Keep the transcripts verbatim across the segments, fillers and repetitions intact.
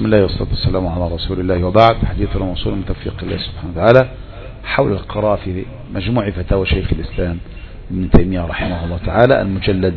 بسم الله والصلاة والسلام على رسول الله، وبعد. حديثنا موصول من توفيق الله سبحانه وتعالى حول القراءة في مجموع فتاوى شيخ الإسلام ابن تيمية رحمه الله تعالى، المجلد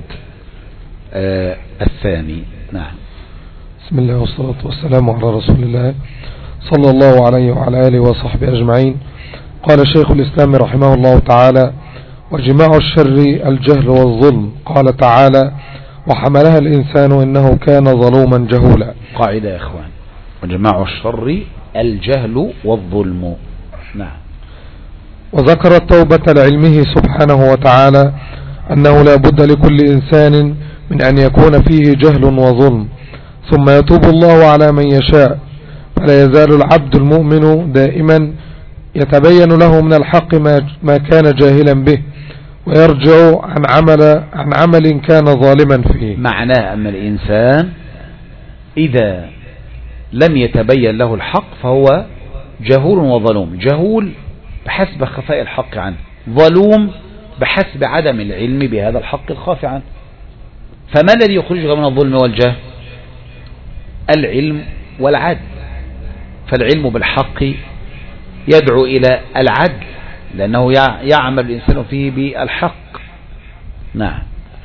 آه الثاني. نعم. بسم الله والصلاة والسلام على رسول الله صلى الله عليه وعلى آله وصحبه أجمعين. قال شيخ الإسلام رحمه الله تعالى: وجماع الشر الجهل والظلم. قال تعالى: وحملها الإنسان إنه كان ظلوما جهولا. قاعدة يا إخوان: وجماع الشر الجهل والظلم. نعم. وذكر التوبة لعلمه سبحانه وتعالى أنه لا بد لكل إنسان من أن يكون فيه جهل وظلم، ثم يتوب الله على من يشاء، فلا يزال العبد المؤمن دائما يتبين له من الحق ما كان جاهلا به، ويرجع عن عمل عن عمل كان ظالما فيه. معناه أن الإنسان إذا لم يتبين له الحق فهو جهول وظلوم. جهول بحسب خفاء الحق عنه، ظلوم بحسب عدم العلم بهذا الحق الخافي عنه. فما الذي يخرجك من الظلم والجهل؟ العلم والعدل. فالعلم بالحق يدعو إلى العدل، لأنه يعمل الإنسان فيه بالحق. نعم.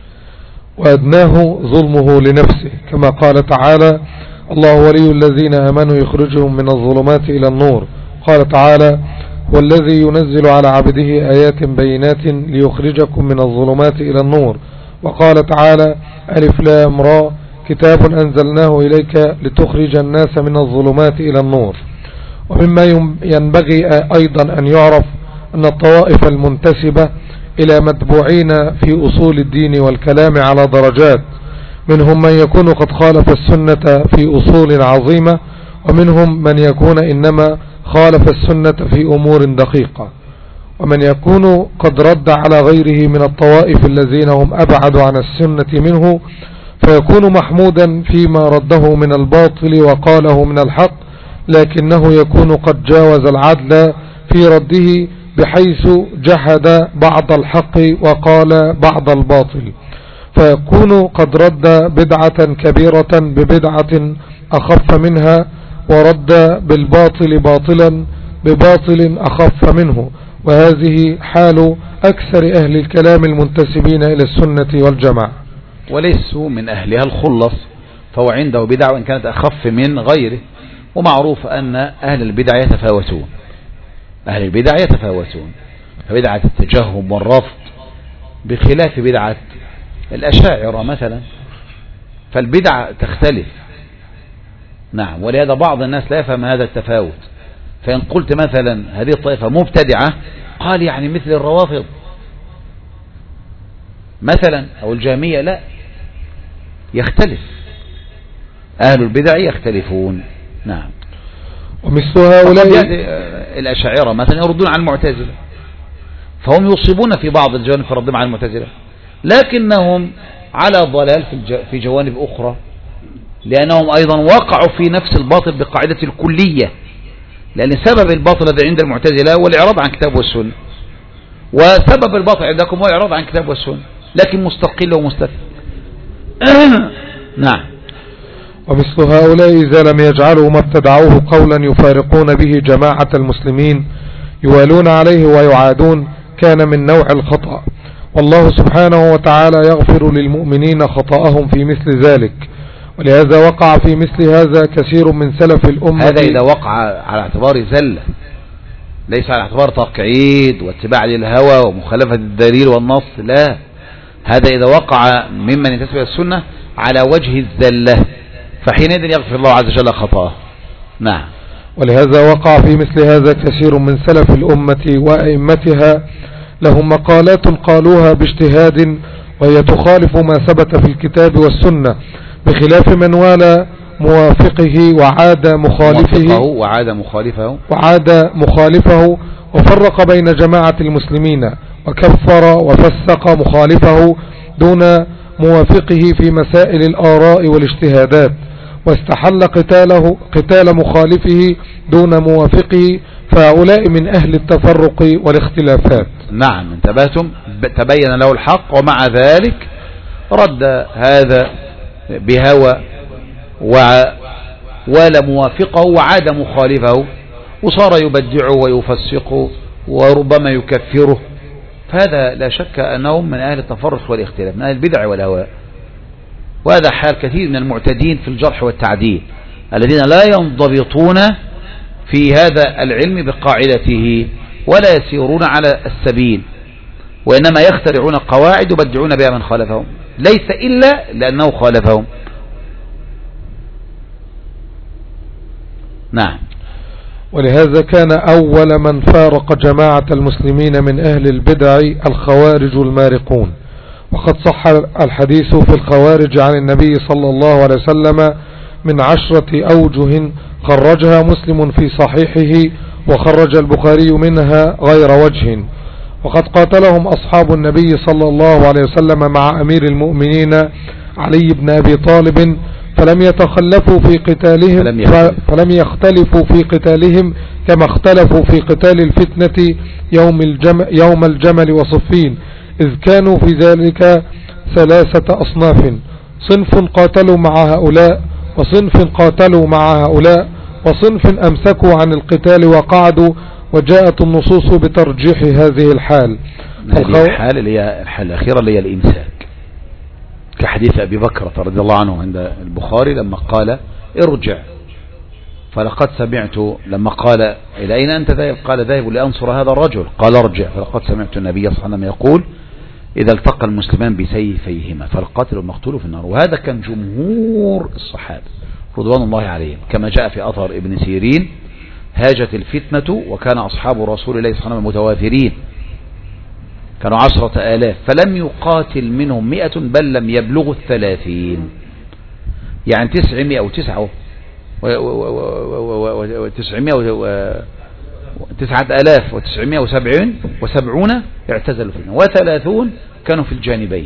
وأدناه ظلمه لنفسه، كما قال تعالى: الله ولي الذين آمنوا يخرجهم من الظلمات إلى النور. قال تعالى: والذي ينزل على عبده آيات بينات ليخرجكم من الظلمات إلى النور. وقال تعالى: ألف لام را كتاب أنزلناه إليك لتخرج الناس من الظلمات إلى النور. ومما ينبغي أيضا أن يعرف أن الطوائف المنتسبة إلى متبوعين في أصول الدين والكلام على درجات، منهم من يكون قد خالف السنة في أصول عظيمة، ومنهم من يكون إنما خالف السنة في أمور دقيقة، ومن يكون قد رد على غيره من الطوائف الذين هم أبعد عن السنة منه، فيكون محمودا فيما رده من الباطل وقاله من الحق، لكنه يكون قد جاوز العدل في رده، بحيث جحد بعض الحق وقال بعض الباطل، فيكون قد رد بدعة كبيرة ببدعة أخف منها، ورد بالباطل باطلا بباطل أخف منه. وهذه حال أكثر أهل الكلام المنتسبين إلى السنة والجماعة، وليسوا من أهلها الخلص، فهو عنده بدع وإن كانت أخف من غيره. ومعروف أن أهل البدع يتفاوتون، أهل البدع يتفاوتون، فبدعة التجهم والرفض بخلاف بدعة الأشاعرة مثلا، فالبدع تختلف. نعم. ولهذا بعض الناس لا يفهم هذا التفاوت، فإن قلت مثلا هذه الطائفة مبتدعة، قال يعني مثل الروافض مثلا أو الجهمية. لا، يختلف، أهل البدع يختلفون. نعم. ومثل هؤلاء الأشاعرة مثلا يردون عن المعتزلة، فهم يصيبون في بعض الجوانب في ردهم عن المعتزلة، لكنهم على ضلال في جوانب أخرى، لأنهم أيضا وقعوا في نفس الباطل بقاعدة الكلية. لأن سبب الباطل الذي عند المعتزلة هو الإعراض عن كتاب والسنة، وسبب الباطل عندكم هو الإعراض عن كتاب والسنة، لكن مستقل ومستثنى. نعم. ومثل هؤلاء إذا لم يجعلوا ما ابتدعوه قولا يفارقون به جماعة المسلمين يوالون عليه ويعادون، كان من نوع الخطأ. والله سبحانه وتعالى يغفر للمؤمنين خطأهم في مثل ذلك، ولهذا وقع في مثل هذا كثير من سلف الأمة. هذا إذا وقع على اعتبار زلة، ليس على اعتبار تقعيد واتباع للهوى ومخالفة الدليل والنص، لا، هذا إذا وقع ممن ينتسب إلى السنة على وجه الزلة، فحينئذ يغفر الله عز وجل خطأه. نعم. ولهذا وقع في مثل هذا كثير من سلف الأمة وأئمتها، لهم مقالات قالوها باجتهاد وهي تخالف ما ثبت في الكتاب والسنة، بخلاف من والى موافقه وعاد مخالفه وعاد مخالفه وعاد مخالفه وفرق بين جماعة المسلمين، وكفر وفسق مخالفه دون موافقه في مسائل الآراء والاجتهادات، واستحل قتاله قتال مخالفه دون موافقه، فهؤلاء من أهل التفرق والاختلافات. نعم. انتبهتم؟ تبين له الحق ومع ذلك رد هذا بهوى والى موافقه وعاد مخالفه وصار يبدعه ويفسقه وربما يكفره، فهذا لا شك أنهم من أهل التفرق والاختلاف، من أهل البدع والهواء. وهذا حال كثير من المعتدين في الجرح والتعديل الذين لا ينضبطون في هذا العلم بقاعدته ولا يسيرون على السبيل، وإنما يخترعون قواعد يبدعون بها من خالفهم، ليس إلا لأنه خالفهم. نعم. ولهذا كان أول من فارق جماعة المسلمين من أهل البدع الخوارج المارقون، وقد صح الحديث في الخوارج عن النبي صلى الله عليه وسلم من عشرة أوجه خرجها مسلم في صحيحه، وخرج البخاري منها غير وجه. وقد قاتلهم أصحاب النبي صلى الله عليه وسلم مع أمير المؤمنين علي بن أبي طالب، فلم يتخلفوا في قتالهم فلم, فلم يختلفوا في قتالهم كما اختلفوا في قتال الفتنة يوم الجمل, يوم الجمل وصفين، إذ كانوا في ذلك ثلاثة أصناف: صنف قاتلوا مع هؤلاء، وصنف قاتلوا مع هؤلاء، وصنف أمسكوا عن القتال وقعدوا، وجاءت النصوص بترجيح هذه الحال. هذه الحال اللي هي الحال الأخيرة اللي هي الإمساك، كحديث أبي بكر رضي الله عنه عند البخاري لما قال ارجع فلقد سمعت، لما قال إلى أين أنت ذاهب؟ قال ذاهب لأنصر هذا الرجل، قال ارجع فلقد سمعت النبي صلى الله عليه وسلم يقول إذا التقى المسلمان بسيفيهما فالقاتل والمقتول في النار. وهذا كان جمهور الصحابة رضوان الله عليهم، كما جاء في أثر ابن سيرين هاجت الفتنة وكان أصحاب رسول الله صلى الله عليه وسلم متوافرين، كانوا عشرة آلاف، فلم يقاتل منهم مئة بل لم يبلغوا الثلاثين، يعني تسعمائة وتسعة وتسعمائة وتسعة آلاف وتسعمائة وسبعين وسبعون اعتزلوا فينا، وثلاثون كانوا في الجانبين.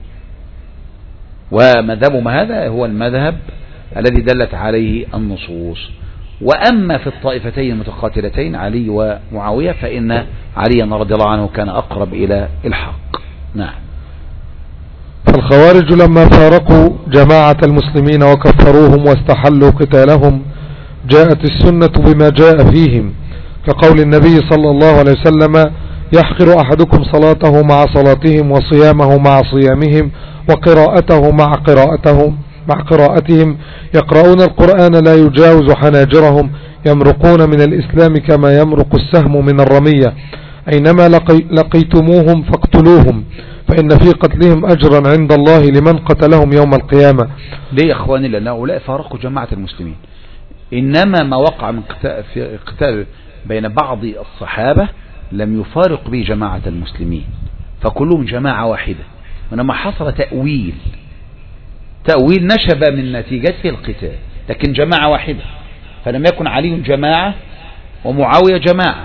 ومذهبهم هذا هو المذهب الذي دلت عليه النصوص. وأما في الطائفتين المتقاتلتين علي ومعاوية فإن علي رضي الله عنه كان أقرب إلى الحق. نعم. فالخوارج لما فارقوا جماعة المسلمين وكفروهم واستحلوا قتالهم جاءت السنة بما جاء فيهم، كقول النبي صلى الله عليه وسلم يحقر أحدكم صلاته مع صلاتهم وصيامه مع صيامهم وقراءته مع قراءتهم مع قراءتهم، يقرؤون القرآن لا يجاوز حناجرهم، يمرقون من الإسلام كما يمرق السهم من الرمية، أينما لقي لقيتموهم فاقتلوهم فإن في قتلهم أجرا عند الله لمن قتلهم يوم القيامة. ليه يا أخواني؟ لأن هؤلاء فارقوا جماعة المسلمين، إنما ما وقع من قتال بين بعض الصحابة لم يفارق به جماعة المسلمين، فكلهم جماعة واحدة، وإنما حصل تأويل تأويل نشب من نتيجته القتال، لكن جماعة واحدة، فلم يكن علي جماعة ومعاوية جماعة،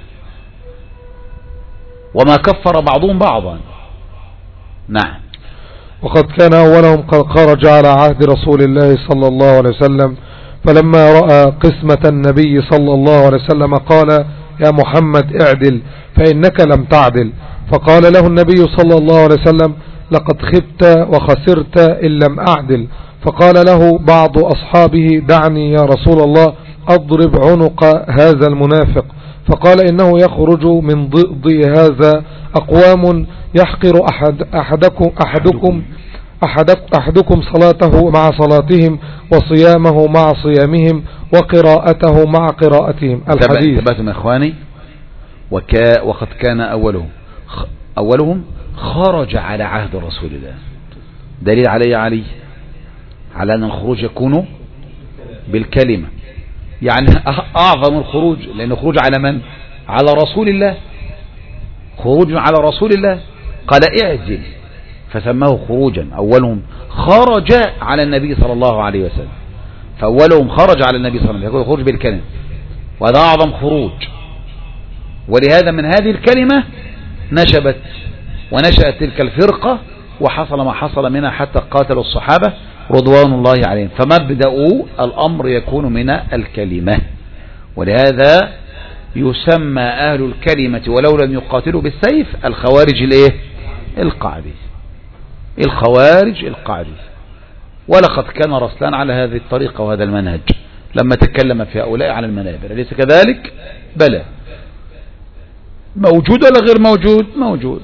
وما كفر بعضهم بعضا. نعم. وقد كان أولهم قد خرج على عهد رسول الله صلى الله عليه وسلم، فلما رأى قسمة النبي صلى الله عليه وسلم قال يا محمد اعدل فإنك لم تعدل، فقال له النبي صلى الله عليه وسلم لقد خبت وخسرت إن لم أعدل، فقال له بعض أصحابه دعني يا رسول الله أضرب عنق هذا المنافق، فقال إنه يخرج من ضئض هذا أقوام يحقر أحد أحدكم أحدكم أحدك أحدكم صلاته مع صلاتهم وصيامه مع صيامهم وقراءته مع قراءتهم. الحديث. انتبهتم يا إخواني؟ وكا وقد كان أولهم أولهم خرج على عهد رسول الله، دليل علي علي على أن الخروج يكون بالكلمة، يعني أعظم الخروج، لأنه خروج على من؟ على رسول الله، خروج على رسول الله، قال اعجل فسماه خروجا. أولهم خرج على النبي صلى الله عليه وسلم، فأولهم خرج على النبي صلى الله عليه وسلم، يقول خروج بالكلمة، وهذا أعظم خروج. ولهذا من هذه الكلمة نشبت ونشأت تلك الفرقة، وحصل ما حصل منها حتى قاتلوا الصحابة رضوان الله عليهم، فمبدأ الأمر يكون من الكلمة. ولهذا يسمى أهل الكلمة ولو لم يقاتلوا بالسيف الخوارج الايه القعدي، الخوارج القعدي. ولقد كان رسلان على هذه الطريقة وهذا المنهج، لما تكلم في هؤلاء على المنابر، أليس كذلك؟ بلى. موجود ولا غير موجود؟ موجود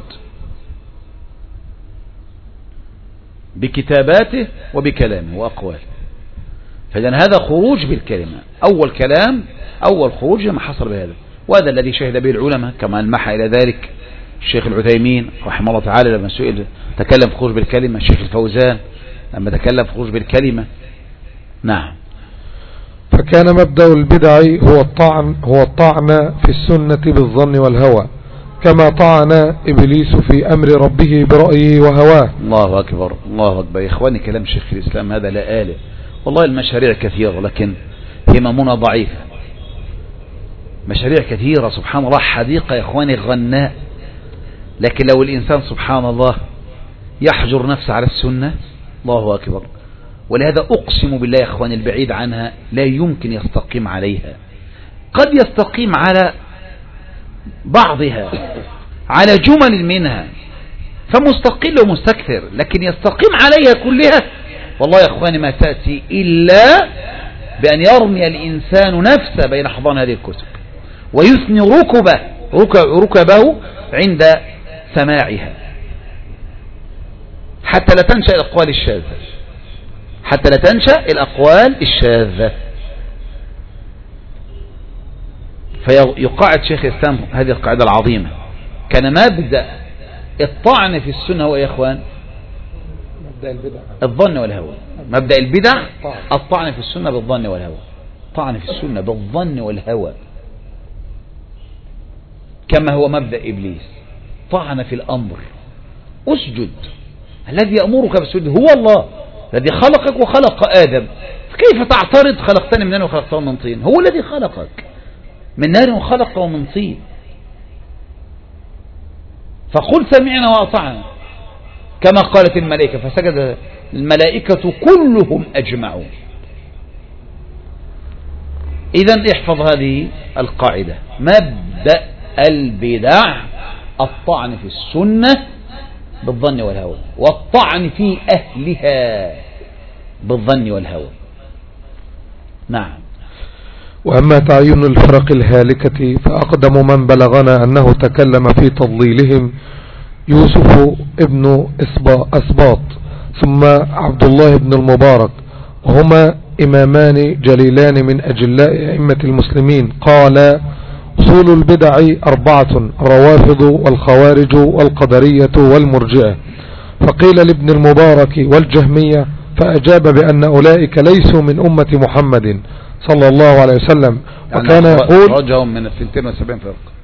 بكتاباته وبكلامه وأقواله. فإذن هذا خروج بالكلمة، أول كلام أول خروج لما حصل بهذا، وهذا الذي شهد به العلماء كما ألمح إلى ذلك الشيخ العثيمين رحمه الله تعالى لما سئل تكلم في خروج بالكلمة، الشيخ الفوزان لما تكلم في خروج بالكلمة. نعم. فكان مبدأ البدع هو الطعن هو الطعن في السنة بالظن والهوى، كما طعن إبليس في أمر ربه برأيه وهواه. الله أكبر الله أكبر يا إخواني، كلام شيخ الإسلام هذا لا آله. والله المشاريع كثيرة لكن هممنا ضعيفة، مشاريع كثيرة سبحان الله، حديقة يا إخواني غناء، لكن لو الإنسان سبحان الله يحجر نفسه على السنة، الله أكبر. ولهذا أقسم بالله يا إخواني البعيد عنها لا يمكن يستقيم عليها، قد يستقيم على بعضها على جمل منها فمستقل ومستكثر، لكن يستقيم عليها كلها والله يا إخواني ما تأتي إلا بأن يرمي الإنسان نفسه بين حضان هذه الكتب ويثني ركبه ركبه عند سماعها حتى لا تنشأ الأقوال الشاذة، حتى لا تنشأ الأقوال الشاذة. فيقاعد شيخ الإسلام هذه القاعدة العظيمة، كان مبدأ الطعن في السنة هو يا إخوان الظن والهوى. مبدأ البدع الطعن في السنة بالظن والهوى، طعن في السنة بالظن والهوى، كما هو مبدأ إبليس طعن في الأمر. أسجد، الذي يأمرك بالسجود هو الله الذي خلقك وخلق آدم، فكيف تعترض خلقتني من نار وخلقته من طين؟ هو الذي خلقك من نار وخلقه من طين، فقل سمعنا وأطعنا كما قالت الملائكة فسجد الملائكة كلهم أجمعون. إذن احفظ هذه القاعدة، مبدأ البدع الطعن في السنة بالظن والهوى، والطعن في أهلها بالظن والهوى. نعم. وأما تعيين الفرق الهالكة فأقدم من بلغنا أنه تكلم في تضليلهم يوسف ابن أسباط ثم عبد الله بن المبارك، وهما إمامان جليلان من أجلاء أئمة المسلمين. قال: أصول البدع أربعة: الروافض والخوارج والقدرية والمرجئة. فقيل لابن المبارك: والجهمية؟ فأجاب بأن أولئك ليسوا من أمة محمد صلى الله عليه وسلم، وكان يقول رجعهم من اثنتين وسبعين فرقة.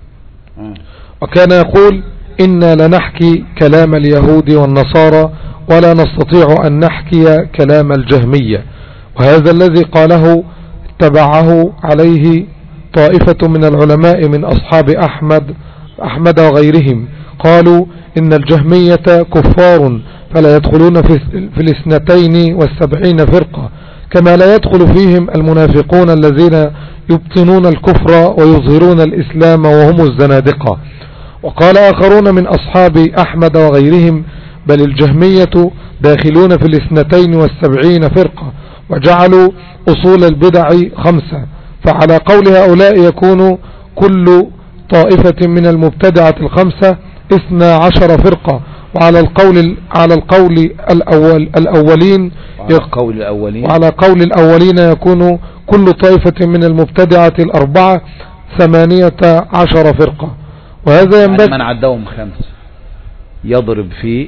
وكان يقول: إنا لنحكي كلام اليهود والنصارى ولا نستطيع أن نحكي كلام الجهمية. وهذا الذي قاله اتبعه عليه طائفة من العلماء من أصحاب أحمد أحمد وغيرهم، قالوا إن الجهمية كفار فلا يدخلون في الاثنتين والسبعين فرقة، كما لا يدخل فيهم المنافقون الذين يبطنون الكفر ويظهرون الإسلام وهم الزنادقة. وقال آخرون من أصحاب أحمد وغيرهم: بل الجهمية داخلون في الاثنتين والسبعين فرقة، وجعلوا أصول البدع خمسة، فعلى قول هؤلاء يكون كل طائفة من المبتدعة الخمسة اثنا عشر فرقة، وعلى القول على القول الأول الأولين وعلى قول الأولين وعلى قول الأولين يكون كل طائفة من المبتدعة الأربعة ثمانية عشر فرقة. وهذا ينبغي من عدهم خمسة يضرب في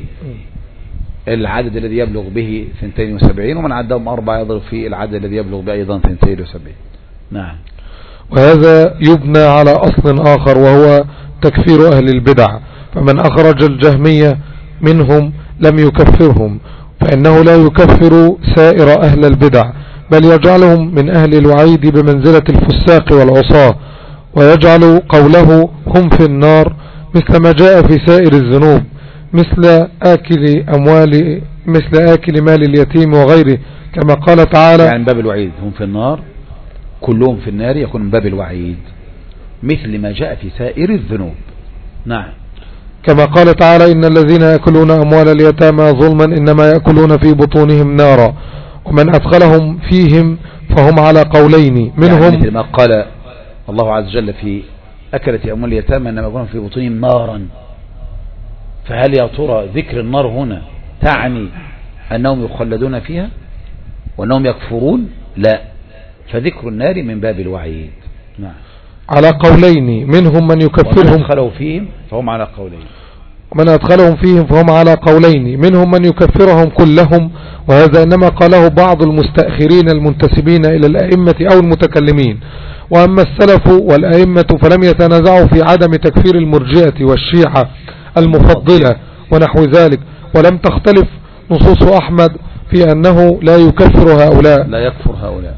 العدد الذي يبلغ به اثنتين وسبعين، ومن عدهم أربعة يضرب في العدد الذي يبلغ به أيضا اثنتين وسبعين. نعم. وهذا يبنى على أصل آخر وهو تكفير أهل البدع، فمن أخرج الجهمية منهم لم يكفرهم، فإنه لا يكفر سائر أهل البدع، بل يجعلهم من أهل الوعيد بمنزلة الفساق والعصاة، ويجعل قوله هم في النار مثل ما جاء في سائر الذنوب، مثل آكل أموال مثل آكل مال اليتيم وغيره، كما قال تعالى يعني من باب الوعيد هم في النار، كلهم في النار يكون من باب الوعيد مثل ما جاء في سائر الذنوب. نعم. كما قال تعالى: إن الذين يأكلون أموال اليتامى ظلما إنما يأكلون في بطونهم نارا. ومن أدخلهم فيهم فهم على قولين منهم يعني مثل ما قال الله عز وجل في أكلة أموال اليتامى أنما يكون في بطونهم نارا، فهل يا ترى ذكر النار هنا تعني أنهم يخلدون فيها وأنهم يكفرون؟ لا، فذكر النار من باب الوعيد. نعم. على قولين منهم من يكفرهم، ومن أدخلوا فيهم فهم على قولين ومن أدخلهم فيهم فهم على قولين منهم من يكفرهم كلهم، وهذا إنما قاله بعض المستأخرين المنتسبين إلى الأئمة أو المتكلمين. وأما السلف والأئمة فلم يتنازعوا في عدم تكفير المرجئة والشيعة المفضلة ونحو ذلك، ولم تختلف نصوص أحمد في أنه لا يكفر هؤلاء لا يكفر هؤلاء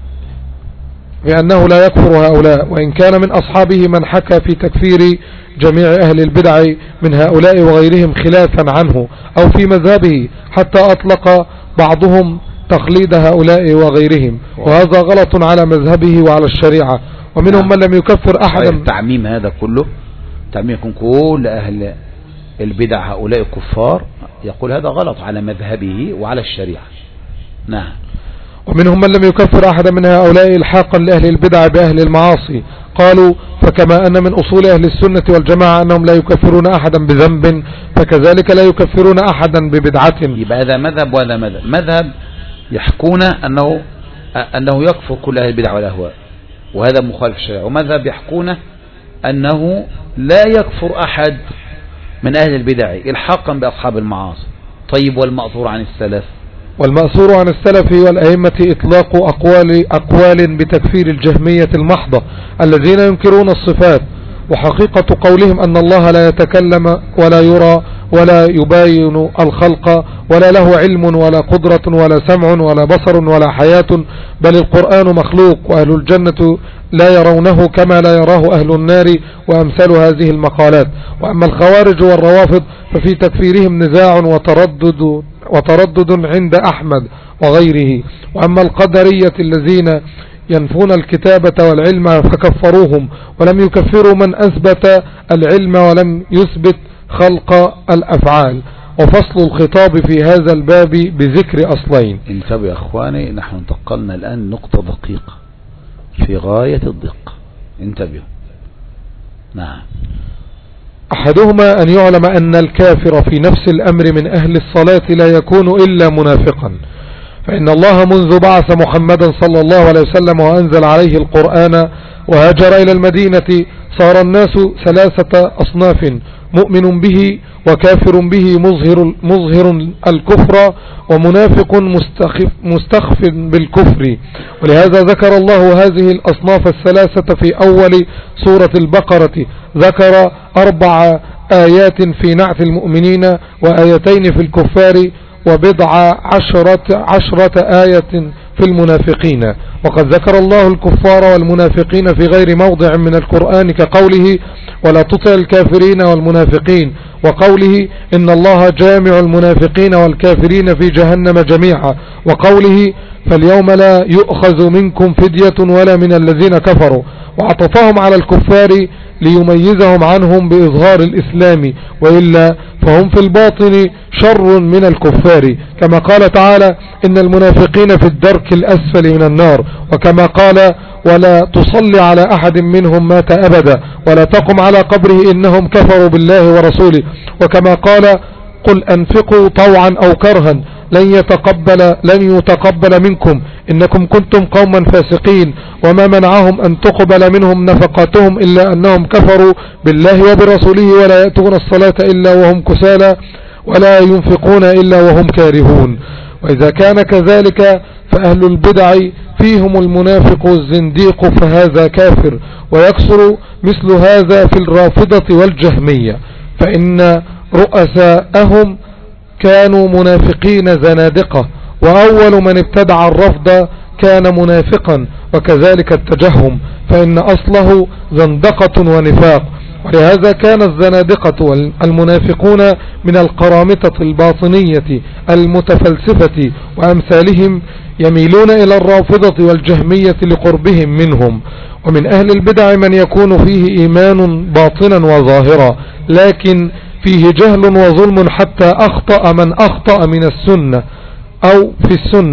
بأنه لا يكفر هؤلاء، وإن كان من أصحابه من حكى في تكفير جميع أهل البدع من هؤلاء وغيرهم خلافا عنه أو في مذهبه، حتى أطلق بعضهم تقليد هؤلاء وغيرهم، وهذا غلط على مذهبه وعلى الشريعة. ومنهم من لم يكفر أحدا. التعميم هذا كله تعميم يكون كل أهل البدع هؤلاء كفار، يقول هذا غلط على مذهبه وعلى الشريعة. نعم. ومنهم من لم يكفر أحدا من هؤلاء الحاقا لأهل البدع بأهل المعاصي، قالوا فكما أن من أصول أهل السنة والجماعة أنهم لا يكفرون أحدا بذنب، فكذلك لا يكفرون أحدا ببدعة. يبقى هذا مذهب وهذا مذهب. مذهب يحكون أنه أنه يكفر كل أهل البدع والأهواء وهذا مخالف الشريعة، ومذهب يحكون أنه لا يكفر أحد من أهل البدع إلحاقا بأصحاب المعاصي. طيب والمأثور عن السلف؟ والمأثور عن السلف والأئمة إطلاق أقوال, أقوال بتكفير الجهمية المحضة الذين ينكرون الصفات، وحقيقة قولهم أن الله لا يتكلم ولا يرى ولا يباين الخلق ولا له علم ولا قدرة ولا سمع ولا بصر ولا حياة، بل القرآن مخلوق وأهل الجنة لا يرونه كما لا يراه أهل النار، وأمثال هذه المقالات. وأما الخوارج والروافض ففي تكفيرهم نزاع وتردد وتردد عند أحمد وغيره. وأما القدرية الذين ينفون الكتابة والعلم فكفروهم، ولم يكفروا من أثبت العلم ولم يثبت خلق الأفعال. وفصل الخطاب في هذا الباب بذكر أصلين. انتبهوا يا أخواني، نحن انتقلنا الآن نقطة دقيقة في غاية الدقة، انتبهوا. نعم. أحدهما أن يعلم أن الكافر في نفس الأمر من أهل الصلاة لا يكون إلا منافقا، فإن الله منذ بعث محمدا صلى الله عليه وسلم وأنزل عليه القرآن وهاجر إلى المدينة صار الناس ثلاثة أصناف: مؤمن به وكافر به مظهر, مظهر الكفر ومنافق مستخف, مستخف بالكفر. ولهذا ذكر الله هذه الأصناف الثلاثة في أول سورة البقرة، ذكر أربع آيات في نعت المؤمنين وآيتين في الكفار وبضع عشرة, عشرة آية في المنافقين. وقد ذكر الله الكفار والمنافقين في غير موضع من القرآن كقوله ولا تطع الكافرين والمنافقين، وقوله إن الله جامع المنافقين والكافرين في جهنم جميعا، وقوله فاليوم لا يؤخذ منكم فدية ولا من الذين كفروا، وعطفهم على الكفار ليميزهم عنهم بإظهار الإسلام، وإلا فهم في الباطن شر من الكفار، كما قال تعالى إن المنافقين في الدرك الأسفل من النار، وكما قال ولا تصلي على أحد منهم مات أبدا ولا تقم على قبره إنهم كفروا بالله ورسوله، وكما قال قل أنفقوا طوعا أو كرها لن يتقبل, لن يتقبل منكم إنكم كنتم قوما فاسقين، وما منعهم أن تقبل منهم نفقاتهم إلا أنهم كفروا بالله وبرسوله ولا يأتون الصلاة إلا وهم كسالى ولا ينفقون إلا وهم كارهون. وإذا كان كذلك فأهل البدع فيهم المنافق الزنديق فهذا كافر، ويكثر مثل هذا في الرافضة والجهمية، فإن رؤساءهم كانوا منافقين زنادقة، وأول من ابتدع الرفض كان منافقا، وكذلك التجهم فإن أصله زندقة ونفاق. ولهذا كان الزنادقة والمنافقون من القرامطة الباطنية المتفلسفة وأمثالهم يميلون إلى الرافضة والجهمية لقربهم منهم. ومن أهل البدع من يكون فيه إيمان باطنا وظاهرا لكن فيه جهل وظلم حتى أخطأ من أخطأ من السنة أو في السنة،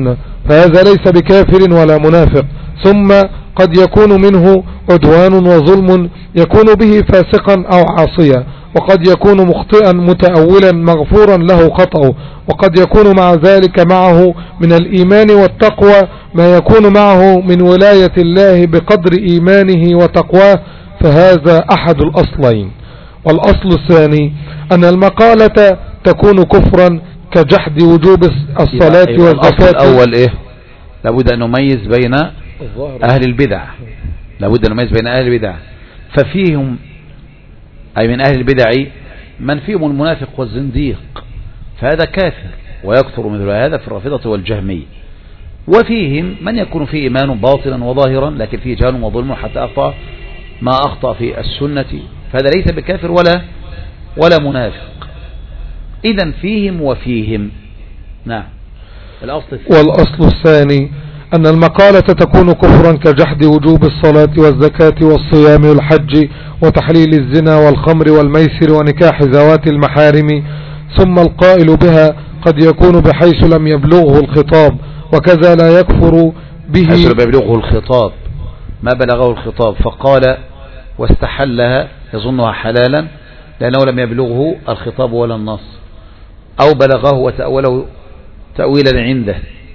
فهذا ليس بكافر ولا منافق. ثم قد يكون منه عدوان وظلم يكون به فاسقا أو عاصيا، وقد يكون مخطئا متأولا مغفورا له خطأه، وقد يكون مع ذلك معه من الإيمان والتقوى ما يكون معه من ولاية الله بقدر إيمانه وتقواه، فهذا أحد الأصلين. والأصل الثاني أن المقالة تكون كفرا كجحد وجوب الصلاة والزكاة. الأصل الأول إيه؟ لابد أن نميز بين أهل البدع، لابد أن نميز بين أهل البدع، ففيهم أي من أهل البدع من فيهم المنافق والزنديق، فهذا كافر ويكثر مثل هذا في الرافضة والجهمية. وفيهم من يكون فيه إيمان باطنا وظاهرا لكن فيه جهل وظلم حتى أخطأ ما أخطأ في السنة، فهذا ليس بكافر ولا ولا منافق. إذن فيهم وفيهم. نعم. الأصل الثاني. والأصل الثاني أن المقالة تكون كفرا كجحد وجوب الصلاة والزكاة والصيام والحج وتحليل الزنا والخمر والميسر ونكاح ذوات المحارم. ثم القائل بها قد يكون بحيث لم يبلغه الخطاب، وكذا لا يكفر به حيث لم يبلغه الخطاب، ما بلغه الخطاب فقال واستحلها يظنها حلالا لأنه لم يبلغه الخطاب ولا النص، أو بلغه وتأوله تأويلا عنده،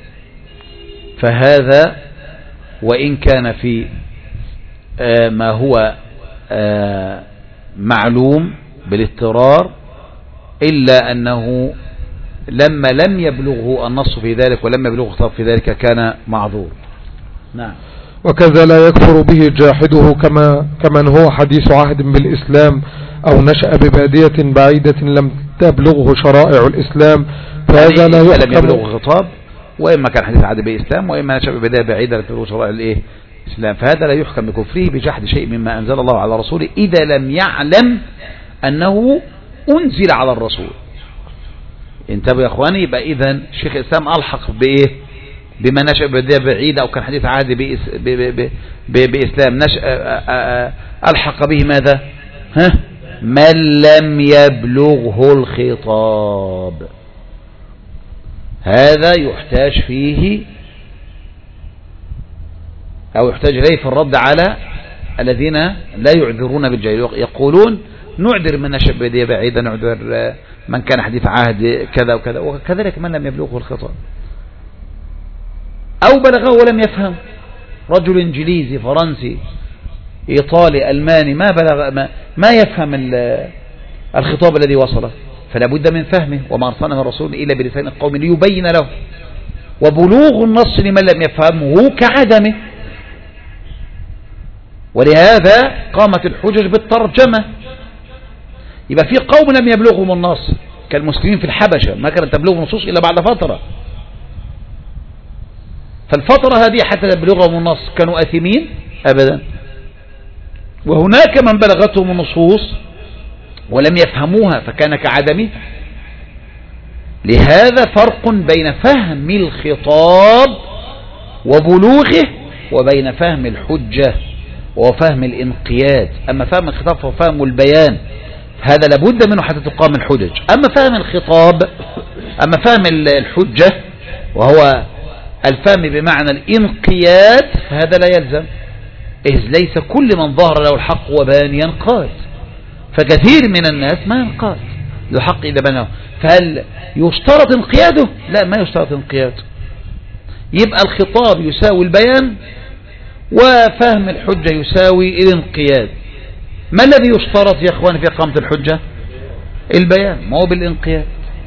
فهذا وإن كان في ما هو معلوم بالاضطرار إلا أنه لما لم يبلغه النص في ذلك ولم يبلغه الخطاب في ذلك كان معذور. نعم. وكذا لا يكفر به جاحده كما كمن هو حديث عهد بالإسلام أو نشأ ببادية بعيدة لم تبلغه شرائع الإسلام، فهذا لا يحكم. لم يبلغه الخطاب، وإما كان حديث عهد بالإسلام وإما نشأ ببادية بعيدة لم تبلغه شرائع الإيه الإسلام، فهذا لا يحكم بكفره بجحد شيء مما أنزل الله على رسوله إذا لم يعلم أنه أنزل على الرسول. انتبهوا يا أخواني. يبقى إذن شيخ الإسلام ألحق بإيه بما نشأ ببادية بعيدة أو كان حديث عهد بإسلام نشأ ألحق به ماذا؟ ها؟ من لم يبلغه الخطاب. هذا يحتاج فيه أو يحتاج إليه في الرد على الذين لا يعذرون بالجهل، يقولون نعذر من نشأ ببادية بعيدة، نعذر من كان حديث عهد كذا وكذا، وكذلك من لم يبلغه الخطاب أو بلغه ولم يفهم. رجل إنجليزي فرنسي إيطالي ألماني ما بلغ ما, ما يفهم الخطاب الذي وصله، فلا بد من فهمه، وما أرسلنا من رسول إلا بلسان القوم ليبين له. وبلوغ النص لمن لم يفهمه كعدمه، ولهذا قامت الحجج بالترجمة. يبقى في قوم لم يبلغهم النص كالمسلمين في الحبشة ما كانت تبلغهم النصوص إلا بعد فترة، فالفترة هذه حتى تبلغهم النص كانوا آثمين أبدا. وهناك من بلغتهم النصوص ولم يفهموها فكان كعدمه. لهذا فرق بين فهم الخطاب وبلوغه وبين فهم الحجة وفهم الانقياد. أما فهم الخطاب ففهم البيان، هذا لابد منه حتى تقام الحجج. أما فهم الخطاب أما فهم الحجة وهو الفهم بمعنى الانقياد فهذا لا يلزم، إذ ليس كل من ظهر له الحق وبان ينقاد، فكثير من الناس ما ينقاد الحق إذا بناه. فهل يشترط انقياده؟ لا، ما يشترط انقياده. يبقى الخطاب يساوي البيان وفهم الحجة يساوي الانقياد. ما الذي يشترط يا اخواني في إقامة الحجة؟ البيان، ما هو بالانقياد.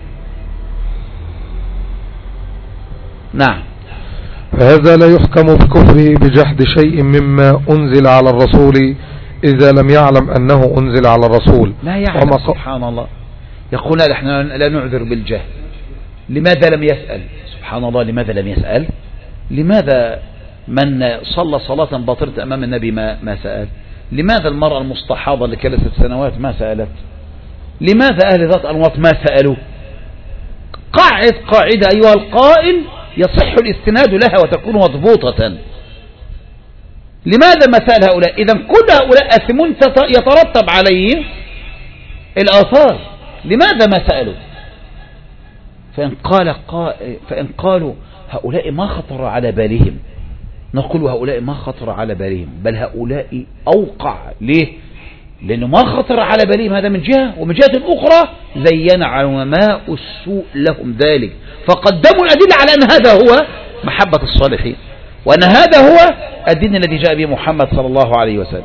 نعم. فهذا لا يحكم بكفره بجحد شيء مما أنزل على الرسول إذا لم يعلم أنه أنزل على الرسول. لا يعلم. سبحان الله. يقول نحن لا نعذر بالجهل. لماذا لم يسأل؟ سبحان الله. لماذا لم يسأل؟ لماذا من صلى صلاة باطلة أمام النبي ما, ما سأل؟ لماذا المرأة المستحاضة اللي كانت ست سنوات ما سألت؟ لماذا أهل ذات أنواط ما سألوا؟ قاعد قاعدة أيها القائل يصح الاستناد لها وتكون مضبوطة. لماذا ما سأل هؤلاء؟ إذا كل هؤلاء أثمون يترتب عليهم الآثار. لماذا ما سألوا؟ فإن, قال قا فإن قالوا هؤلاء ما خطر على بالهم، نقول هؤلاء ما خطر على بالهم، بل هؤلاء أوقع. ليه؟ لأنه ما خطر على بالهم هذا من جهة، ومن جهة أخرى زين علماء السوء لهم ذلك، فقدموا الأدلة على أن هذا هو محبة الصالحين، وأن هذا هو الدين الذي جاء به محمد صلى الله عليه وسلم.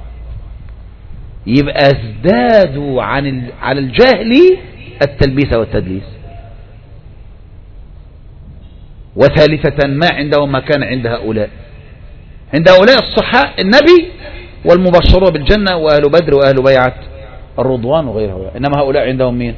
يبقى ازدادوا عن على الجهل التلبيس والتدليس. وثالثة ما عندهم ما كان عند هؤلاء، عند هؤلاء الصحاء النبي والمبشرون بالجنة وأهل بدر وأهل بيعة الرضوان وغير هؤلاء، إنما هؤلاء عندهم مين؟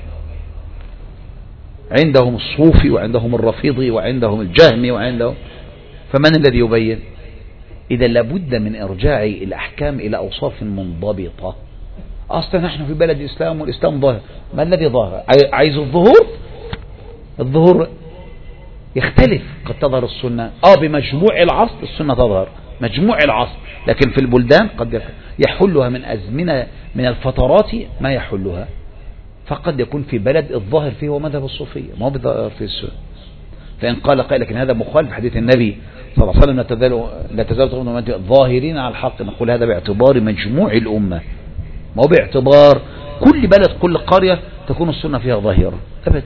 عندهم الصوفي وعندهم الرفيضي وعندهم الجهمي وعندهم، فمن الذي يبين؟ إذا لابد من إرجاع الأحكام إلى أوصاف منضبطة. أصلا نحن في بلد الإسلام والإسلام ظاهر، ما الذي ظاهر؟ عايز الظهور؟ الظهور يختلف، قد تظهر السنة آه بمجموع العصر، السنة تظهر مجموع العصر، لكن في البلدان قد يحلها من أزمنة من الفترات ما يحلها، فقد يكون في بلد الظاهر فيه هو مذهب الصوفية، ما هو بالظاهر في السنة. فإن قال قائل لكن هذا مخالف حديث النبي صلى الله عليه وسلم لا تزال طائفة ظاهرين على الحق، نقول هذا باعتبار مجموع الأمة، ما هو باعتبار كل بلد كل قرية تكون السنة فيها ظاهرة أبدا.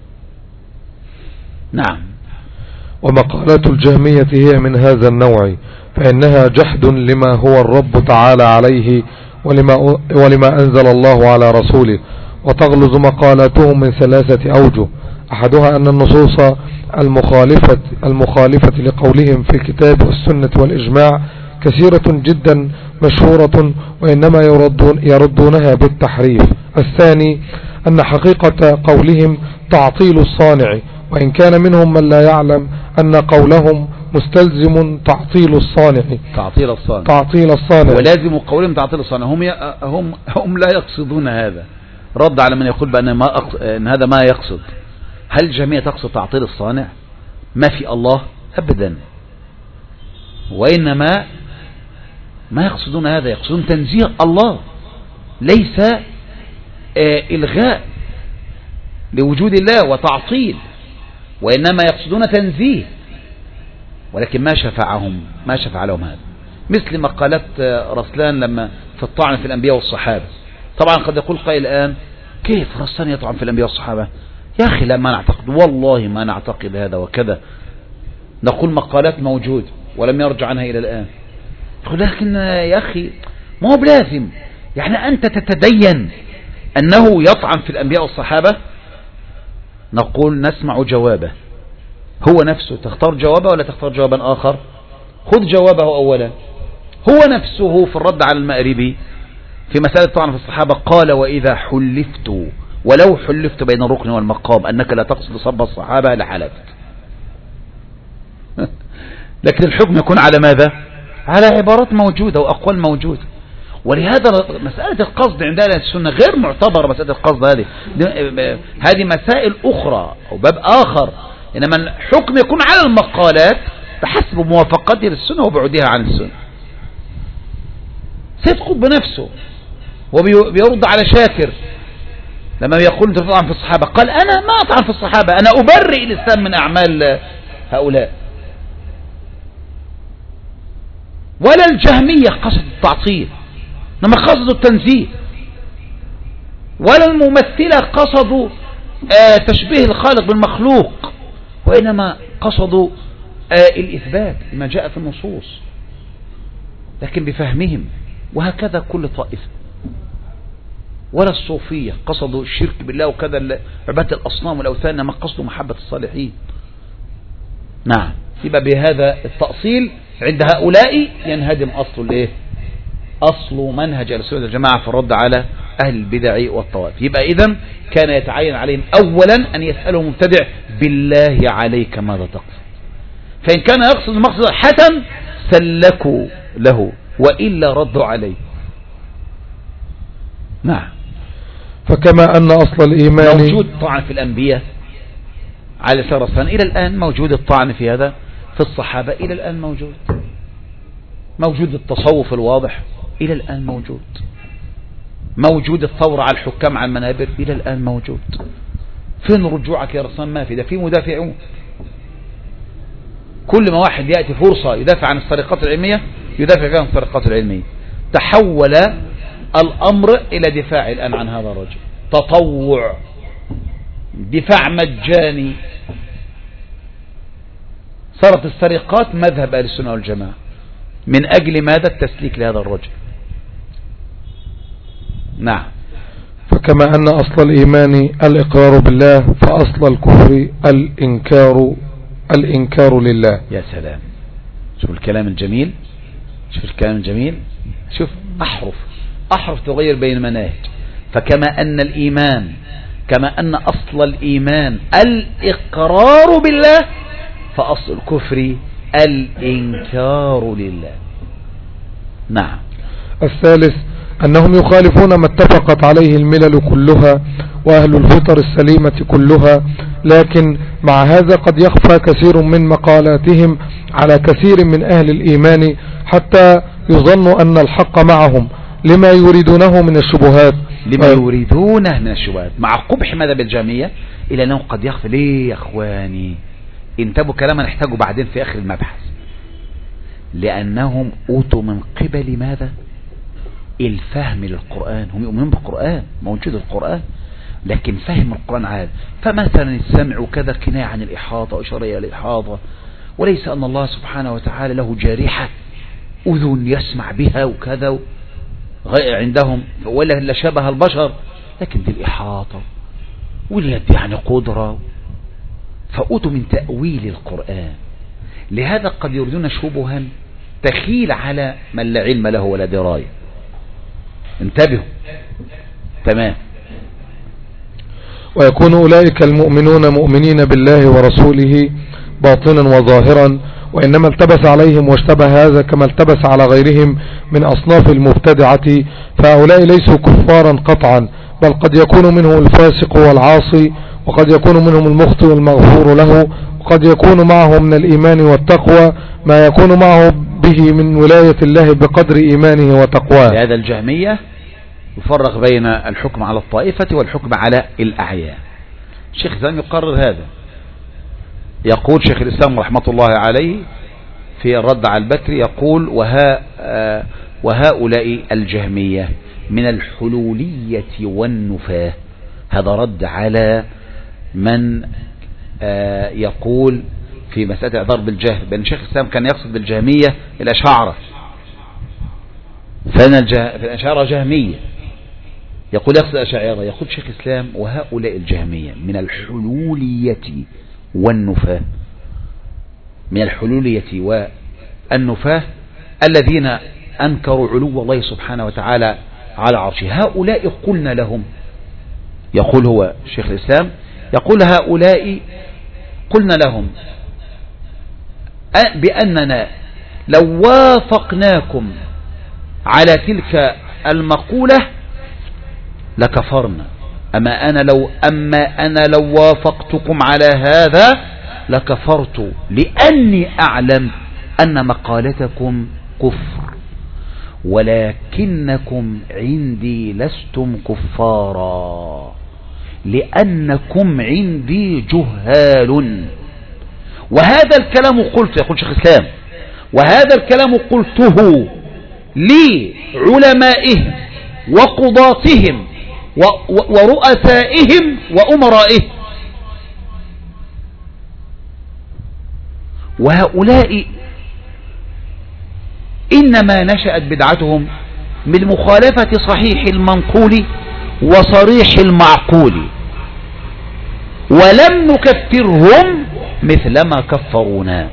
نعم. ومقالات الجهمية هي من هذا النوع، فإنها جحد لما هو الرب تعالى عليه ولما, ولما أنزل الله على رسوله، وتغلظ مقالاتهم من ثلاثة أوجه. أحدها أن النصوص المخالفة, المخالفة لقولهم في الكتاب والسنة والإجماع كثيرة جدا مشهورة، وإنما يردون يردونها بالتحريف. الثاني أن حقيقة قولهم تعطيل الصانع، وإن كان منهم من لا يعلم أن قولهم مستلزم تعطيل الصانع. تعطيل الصانع تعطيل الصانع ولازم قولهم تعطيل الصانع. هم هم هم لا يقصدون هذا. رد على من يقول بأن ما أقص... أن هذا ما يقصد. هل الجميع تقصد تعطيل الصانع؟ ما في الله أبدا، وإنما ما يقصدون هذا، يقصدون تنزيه الله، ليس آه إلغاء لوجود الله وتعطيل، وإنما يقصدون تنزيه، ولكن ما شفعهم ما شفع لهم هذا. مثل ما قالت رسلان لما في الطعن في الأنبياء والصحابة. طبعا قد يقول قائل الآن كيف رسلان يطعن في الأنبياء والصحابة؟ يا أخي لا، ما نعتقد، والله ما نعتقد هذا وكذا. نقول مقالات موجود ولم يرجع عنها إلى الآن. يقول لكن يا أخي ما هو بلازم، يعني أنت تتدين أنه يطعن في الأنبياء والصحابة؟ نقول نسمع جوابه هو نفسه. تختار جوابه ولا تختار جوابا آخر؟ خذ جوابه أولا. هو نفسه في الرد على المأربي في مسألة طعن في الصحابة قال وإذا حلفت ولو حلفت بين الركن والمقام أنك لا تقصد صب الصحابة لحلفت. لكن الحكم يكون على ماذا؟ على عبارات موجودة وأقوال موجودة. ولهذا مسألة القصد عند أهل السنة غير معتبرة. مسألة القصد هذه هذه مسائل أخرى أو باب آخر، إنما الحكم يكون على المقالات بحسب موافقتها للسنة وبعدها عن السنة. سيد قطب بنفسه وبيرد على شاكر لما يقول أنت تطعن في الصحابة، قال أنا ما أطعن في الصحابة، أنا أبرئ الإسلام من أعمال هؤلاء. ولا الجهمية قصد التعطيل إنما قصدوا التنزيه، ولا الممثلة قصدوا آه تشبيه الخالق بالمخلوق، وإنما قصدوا آه الإثبات لما جاء في النصوص لكن بفهمهم. وهكذا كل طائفة. ولا الصوفية قصدوا الشرك بالله وكذا عبادة الأصنام والأوثان، إنما قصدوا محبة الصالحين. نعم. يبقى بهذا التأصيل عند هؤلاء ينهدم أصل الايه؟ أصل منهج السنة والجماعة في الرد على أهل البدع والطوائف. يبقى إذن كان يتعين عليهم أولا أن يسأله مبتدع بالله عليك ماذا تقصد، فإن كان يقصد المقصد حسن سلكوا له، وإلا ردوا عليه. نعم. فكما أن أصل الإيمان موجود طعن في الأنبياء على سير الصلاة إلى الآن، موجود الطعن في هذا في الصحابة إلى الآن، موجود موجود التصوف الواضح إلى الآن، موجود موجود الثورة على الحكام على المنابر إلى الآن موجود. فين رجوعك يا رسول؟ ما في، ده في مدافعون. كل ما واحد يأتي فرصة يدافع عن السرقات العلمية يدافع فيها عن السرقات العلمية. تحول الأمر إلى دفاع الآن عن هذا الرجل، تطوع، دفاع مجاني. صارت السرقات مذهب أهل السنة والجماعة من أجل ماذا؟ التسليك لهذا الرجل. نعم. فكما أن أصل الإيمان الإقرار بالله، فأصل الكفر الإنكار الإنكار لله. يا سلام، شوف الكلام الجميل، شوف الكلام الجميل، شوف أحرف أحرف تغير بين المناهج. فكما أن الإيمان، كما أن أصل الإيمان الإقرار بالله، فأصل الكفر الإنكار لله. نعم. الثالث أنهم يخالفون ما اتفقت عليه الملل كلها وأهل الفطر السليمة كلها، لكن مع هذا قد يخفى كثير من مقالاتهم على كثير من أهل الإيمان حتى يظن أن الحق معهم لما يريدونه من الشبهات لما يريدونه من الشبهات مع قبح مذهب الجهمية، إلى أنه قد يخفى. ليه يا أخواني؟ انتبهوا كلاما نحتاجه بعدين في آخر المبحث. لأنهم أوتوا من قبل ماذا؟ الفهم للقرآن. هم يؤمنون بالقرآن، موجود القرآن، لكن فهم القرآن عاد. فمثلا السمع كذا كناية عن الإحاطة وإشارة إلى الإحاطة، وليس أن الله سبحانه وتعالى له جارحة أذن يسمع بها وكذا عندهم، ولا شبه البشر، لكن دي الإحاطة واليد يعني قدرة. فأوتوا من تأويل القرآن. لهذا قد يردون شبها تخيل على من لا علم له ولا دراية. انتبهوا. تمام. ويكون أولئك المؤمنون مؤمنين بالله ورسوله باطنا وظاهرا، وإنما التبس عليهم واشتبه هذا كما التبس على غيرهم من أصناف المبتدعة. فهؤلاء ليسوا كفارا قطعا، بل قد يكون منهم الفاسق والعاصي، وقد يكون منهم المخطئ المغفور له، وقد يكون معه من الإيمان والتقوى ما يكون معه به من ولاية الله بقدر إيمانه وتقواه. هذا الجهمية يفرق بين الحكم على الطائفة والحكم على الأعيان. الشيخ الإسلام يقرر هذا. يقول شيخ الإسلام رحمة الله عليه في الرد على البكري، يقول وها وهؤلاء الجهمية من الحلولية والنفاة. هذا رد على من يقول في مسألة ضرب الجهل، بأن شيخ الإسلام كان يقصد بالجهمية الأشاعرة، فأنا الأشاعرة جهمية، يقول يقصد الأشاعرة. يقول شيخ الإسلام وهؤلاء الجهمية من الحلولية والنفاة، من الحلولية والنفاة الذين أنكروا علو الله سبحانه وتعالى على عرشه. هؤلاء قلنا لهم، يقول هو شيخ الإسلام، يقول هؤلاء قلنا لهم بأننا لو وافقناكم على تلك المقولة لكفرنا. أما أنا لو أما أنا لو وافقتكم على هذا لكفرت، لأني أعلم أن مقالتكم كفر، ولكنكم عندي لستم كفارا، لأنكم عندي جهال. وهذا الكلام قلت، يقول شيخ الإسلام، وهذا الكلام قلته لعلمائهم وقضاتهم ورؤسائهم وأمرائهم. وهؤلاء إنما نشأت بدعتهم من مخالفة صحيح المنقول وصريح المعقول، ولم نكفرهم مثلما كفرونا.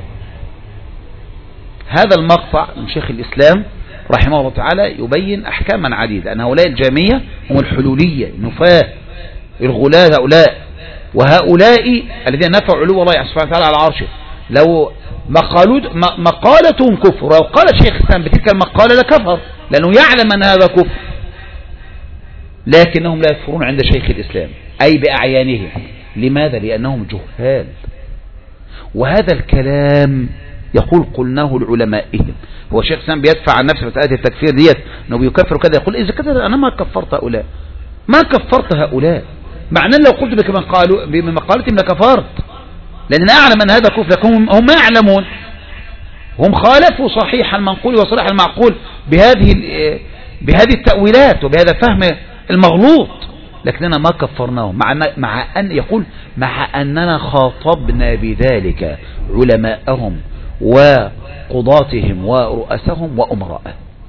هذا المقطع من شيخ الإسلام رحمه الله تعالى يبين أحكاما عديدة، أن هؤلاء الجهمية هم الحلولية النفاة الغلاة هؤلاء، وهؤلاء الذين نفوا علو الله سبحانه وتعالى على عرشه لو مقالتهم كفر، ولو قال شيخ الإسلام بتلك المقالة لكفر، لأنه يعلم أن هذا كفر، لكنهم لا يكفرون عند شيخ الإسلام أي بأعيانهم. لماذا؟ لأنهم جهال. وهذا الكلام يقول قلناه لعلمائهم. هو شيخ الإسلام بيدفع عن نفسه مسألة التكفير ديت، أنه بيكفر كذا، يقول إذا كذا أنا ما كفرت هؤلاء، ما كفرت هؤلاء، معناه لو قلت بك من قالوا بمقالتهم لكفرت، لأن أعلم أن هذا كفر، لكن هم ما يعلمون، هم خالفوا صحيح المنقول وصريح المعقول بهذه بهذه التأويلات وبهذا الفهم المغلوط، لكننا ما كفرناهم، مع, مع أن يقول مع أننا خاطبنا بذلك علماءهم وقضاتهم ورؤسهم وأمراءهم.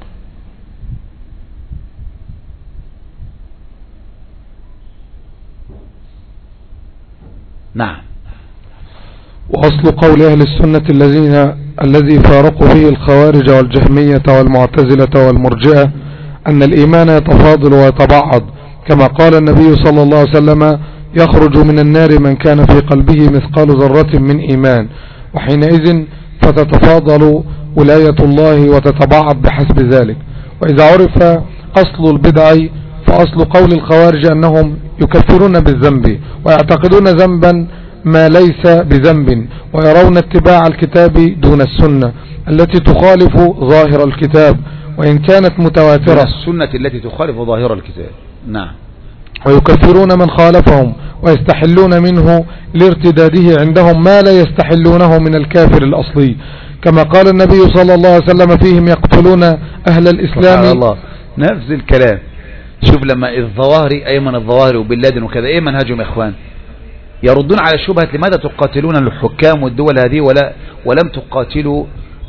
نعم. وأصل قول أهل السنة الذين الذي فارقوا فيه الخوارج والجهمية والمعتزلة والمرجئة أن الإيمان يتفاضل ويتبعض، كما قال النبي صلى الله عليه وسلم يخرج من النار من كان في قلبه مثقال ذرة من إيمان، وحينئذ فتتفاضل ولاية الله وتتبعض بحسب ذلك. وإذا عرف أصل البدع فأصل قول الخوارج أنهم يكفرون بالذنب ويعتقدون ذنبا ما ليس بذنب، ويرون اتباع الكتاب دون السنة التي تخالف ظاهر الكتاب وإن كانت متواترة، السنة التي تخالف ظاهر الكتاب. نعم. ويكفرون من خالفهم ويستحلون منه لارتداده عندهم ما لا يستحلونه من الكافر الأصلي، كما قال النبي صلى الله عليه وسلم فيهم يقتلون أهل الإسلام. سبحان الله، نفس الكلام. شوف لما الظواهري أيمن الظواهري وبن لادن وكذا ايه منهجهم يا اخوان؟ يردون على شبهة لماذا تقاتلون الحكام والدول هذه ولا ولم تقاتلوا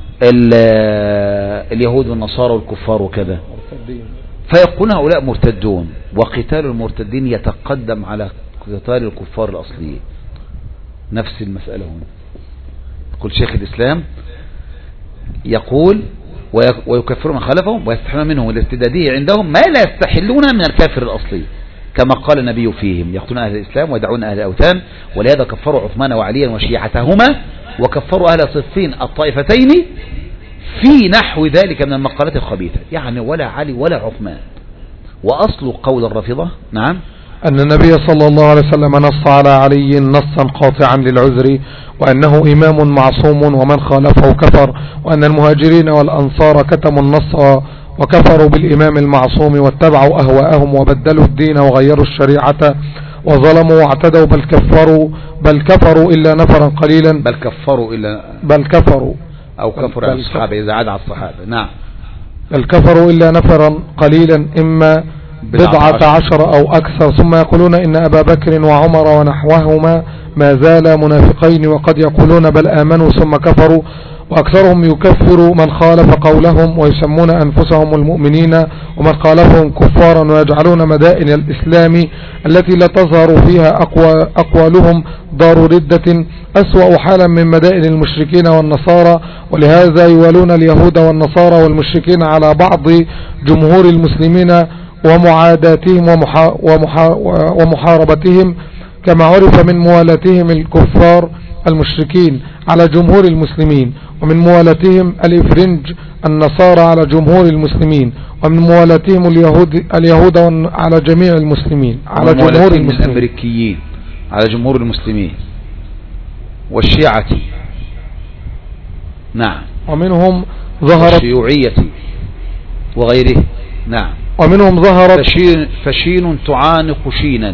اليهود والنصارى والكفار وكذا، فيقولون هؤلاء مرتدون، وقتال المرتدين يتقدم على قتال الكفار الأصليين. نفس المسألة هنا. يقول شيخ الإسلام يقول ويكفرون من خلفهم ويستحلون منهم الارتدادية عندهم ما لا يستحلون من الكافر الأصلي، كما قال النبي فيهم يقتلون أهل الإسلام ويدعون أهل الأوثان، ولهذا كفروا عثمان وعليا وشيعتهما وكفروا أهل صفين الطائفتين في نحو ذلك من المقالات الخبيثة، يعني ولا علي ولا عثمان. وأصل قول الرافضة نعم أن النبي صلى الله عليه وسلم نص على علي نصا قاطعا للعذر، وأنه إمام معصوم ومن خالفه كفر، وأن المهاجرين والأنصار كتموا النص وكفروا بالإمام المعصوم واتبعوا أهواءهم وبدلوا الدين وغيروا الشريعة وظلموا واعتدوا بل كفروا بل كفروا إلا نفرا قليلا بل كفروا إلا بل كفروا أو كفروا الصحابة إذا عاد على الصحابة. نعم. بل كفروا إلا نفرا قليلا إما بضعة عشر أو أكثر، ثم يقولون إن أبا بكر وعمر ونحوهما ما زالا منافقين، وقد يقولون بل آمنوا ثم كفروا، وأكثرهم يكفر من خالف قولهم ويسمون أنفسهم المؤمنين ومن خالفهم كفارا، ويجعلون مدائن الإسلام التي لا تظهر فيها أقوى أقوالهم دار ردة أسوأ حالا من مدائن المشركين والنصارى، ولهذا يوالون اليهود والنصارى والمشركين على بعض جمهور المسلمين ومعاداتهم ومحا ومحا ومحاربتهم، كما عرف من موالاتهم الكفار المشركين على جمهور المسلمين، ومن موالاتهم الإفرنج النصارى على جمهور المسلمين، ومن موالاتهم اليهود اليهود على جميع المسلمين على جمهور المسلمين، الأمريكيين على جمهور المسلمين، والشيعة نعم، ومنهم ظهرت الشيوعية وغيره نعم، ومنهم ظهرت فشين, فشين تعانق شينا،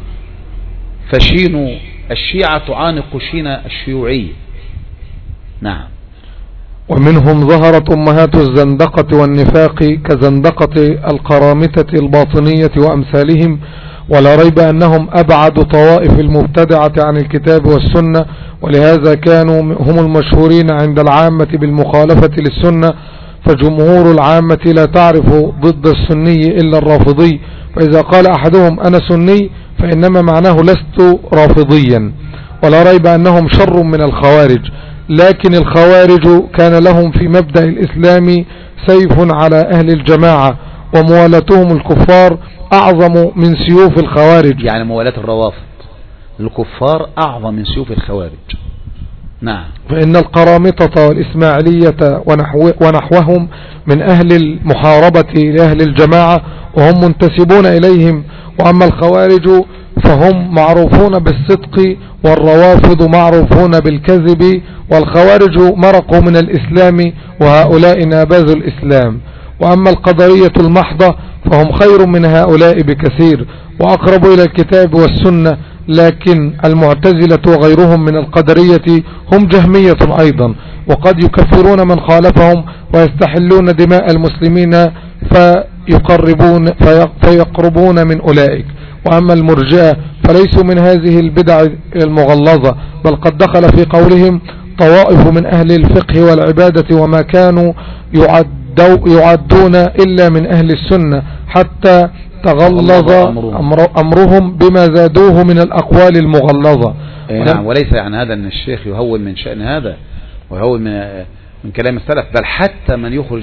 فشين الشيعة تعانق شين الشيوعي نعم. ومنهم ظهرت أمهات الزندقة والنفاق كزندقة القرامطة الباطنية وأمثالهم، ولا ريب أنهم أبعد طوائف المبتدعة عن الكتاب والسنة، ولهذا كانوا هم المشهورين عند العامة بالمخالفة للسنة، فجمهور العامة لا تعرف ضد السني إلا الرافضي، فإذا قال أحدهم أنا سني فإنما معناه لست رافضيا. ولا ريب أنهم شر من الخوارج، لكن الخوارج كان لهم في مبدأ الإسلام سيف على أهل الجماعة، وموالاتهم الكفار أعظم من سيوف الخوارج، يعني موالاه الروافض الكفار أعظم من سيوف الخوارج نعم. فإن القرامطة والإسماعيلية ونحو ونحوهم من أهل المحاربة لأهل الجماعة وهم منتسبون إليهم، وأما الخوارج فهم معروفون بالصدق والروافض معروفون بالكذب، والخوارج مرقوا من الإسلام وهؤلاء ناباذ الإسلام. وأما القدرية المحضة فهم خير من هؤلاء بكثير وأقرب إلى الكتاب والسنة، لكن المعتزلة وغيرهم من القدرية هم جهمية أيضا، وقد يكفرون من خالفهم ويستحلون دماء المسلمين فيقربون, فيقربون من أولئك. وأما المرجئة فليسوا من هذه البدع المغلظة، بل قد دخل في قولهم طوائف من أهل الفقه والعبادة وما كانوا يعدون إلا من أهل السنة، حتى تغلظ أمرهم بما زادوه من الأقوال المغلظة. نعم، وليس يعني هذا أن الشيخ يهون من شأن هذا ويهون من, من كلام السلف، بل حتى من يخرج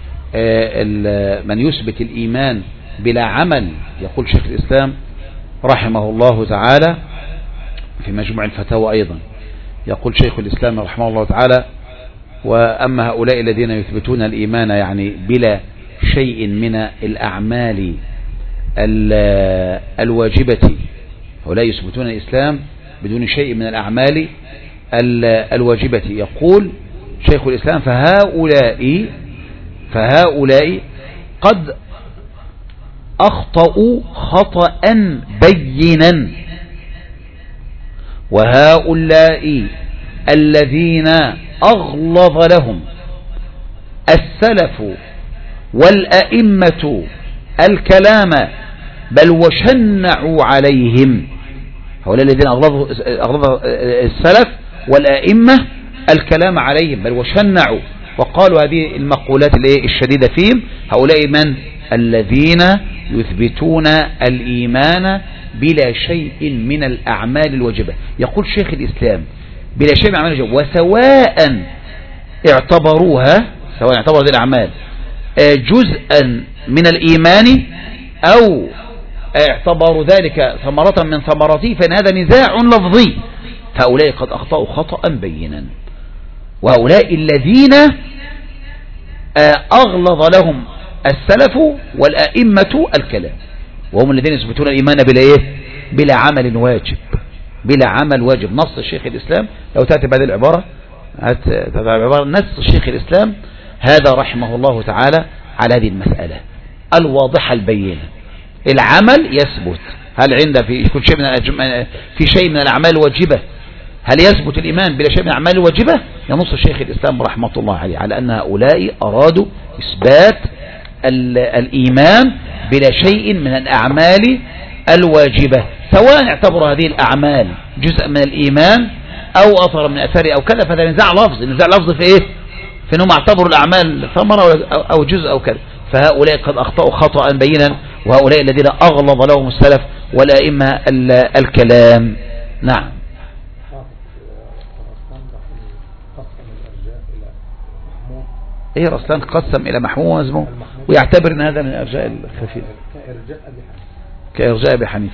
من يثبت الإيمان بلا عمل. يقول شيخ الإسلام رحمه الله تعالى في مجموع الفتاوى أيضا، يقول شيخ الإسلام رحمه الله تعالى: وأما هؤلاء الذين يثبتون الإيمان يعني بلا شيء من الأعمال الواجبة، هؤلاء يثبتون الإسلام بدون شيء من الأعمال الواجبة. يقول شيخ الإسلام: فهؤلاء فهؤلاء قد أخطأوا خطأ بينا، وهؤلاء الذين أغلظ لهم السلف والأئمة الكلام بل وشنعوا عليهم، هؤلاء الذين أغلظ السلف والأئمة الكلام عليهم بل وشنعوا وقالوا هذه المقولات الشديدة فيهم، هؤلاء من؟ الذين يثبتون الإيمان بلا شيء من الأعمال الواجبة. يقول شيخ الإسلام: بلا شيء من الأعمال الواجبة، وسواء اعتبروها سواء اعتبروا هذه الأعمال جزءا من الإيمان أو اعتبروا ذلك ثمرة من ثمراته، فإن هذا نزاع لفظي، فهؤلاء قد أخطأوا خطأ بينا. وهؤلاء الذين أغلظ لهم السلف والأئمة الكلام، وهم الذين يثبتون الإيمان بلا إيه؟ بلا عمل واجب، بلا عمل واجب. نص الشيخ الإسلام لو تأتي بعد العبارة العبارة نص الشيخ الإسلام هذا رحمه الله تعالى على هذه المسألة الواضحة البينة. العمل يثبت، هل عند في كل شيء من في شيء من الأعمال الواجبة هل يثبت الإيمان بلا شيء من الأعمال الواجبة؟ ينص الشيخ الإسلام رحمه الله عليه على أن هؤلاء أرادوا إثبات الإيمان بلا شيء من الأعمال الواجبة، سواء اعتبروا هذه الأعمال جزء من الإيمان أو أثر من أثره أو كذا، فهذا نزاع لفظ نزاع لفظ في إيه؟ في أنهم اعتبروا الأعمال ثمرة أو جزء أو كذا. فهؤلاء قد أخطأوا خطأ بينا، وهؤلاء الذين أغلظ لهم السلف والأئمة الكلام. نعم. ايه رسلان قسم الى محمود ومذموم ويعتبر ان هذا من ارجاء الخفيف كارجاء ابي حنيفه.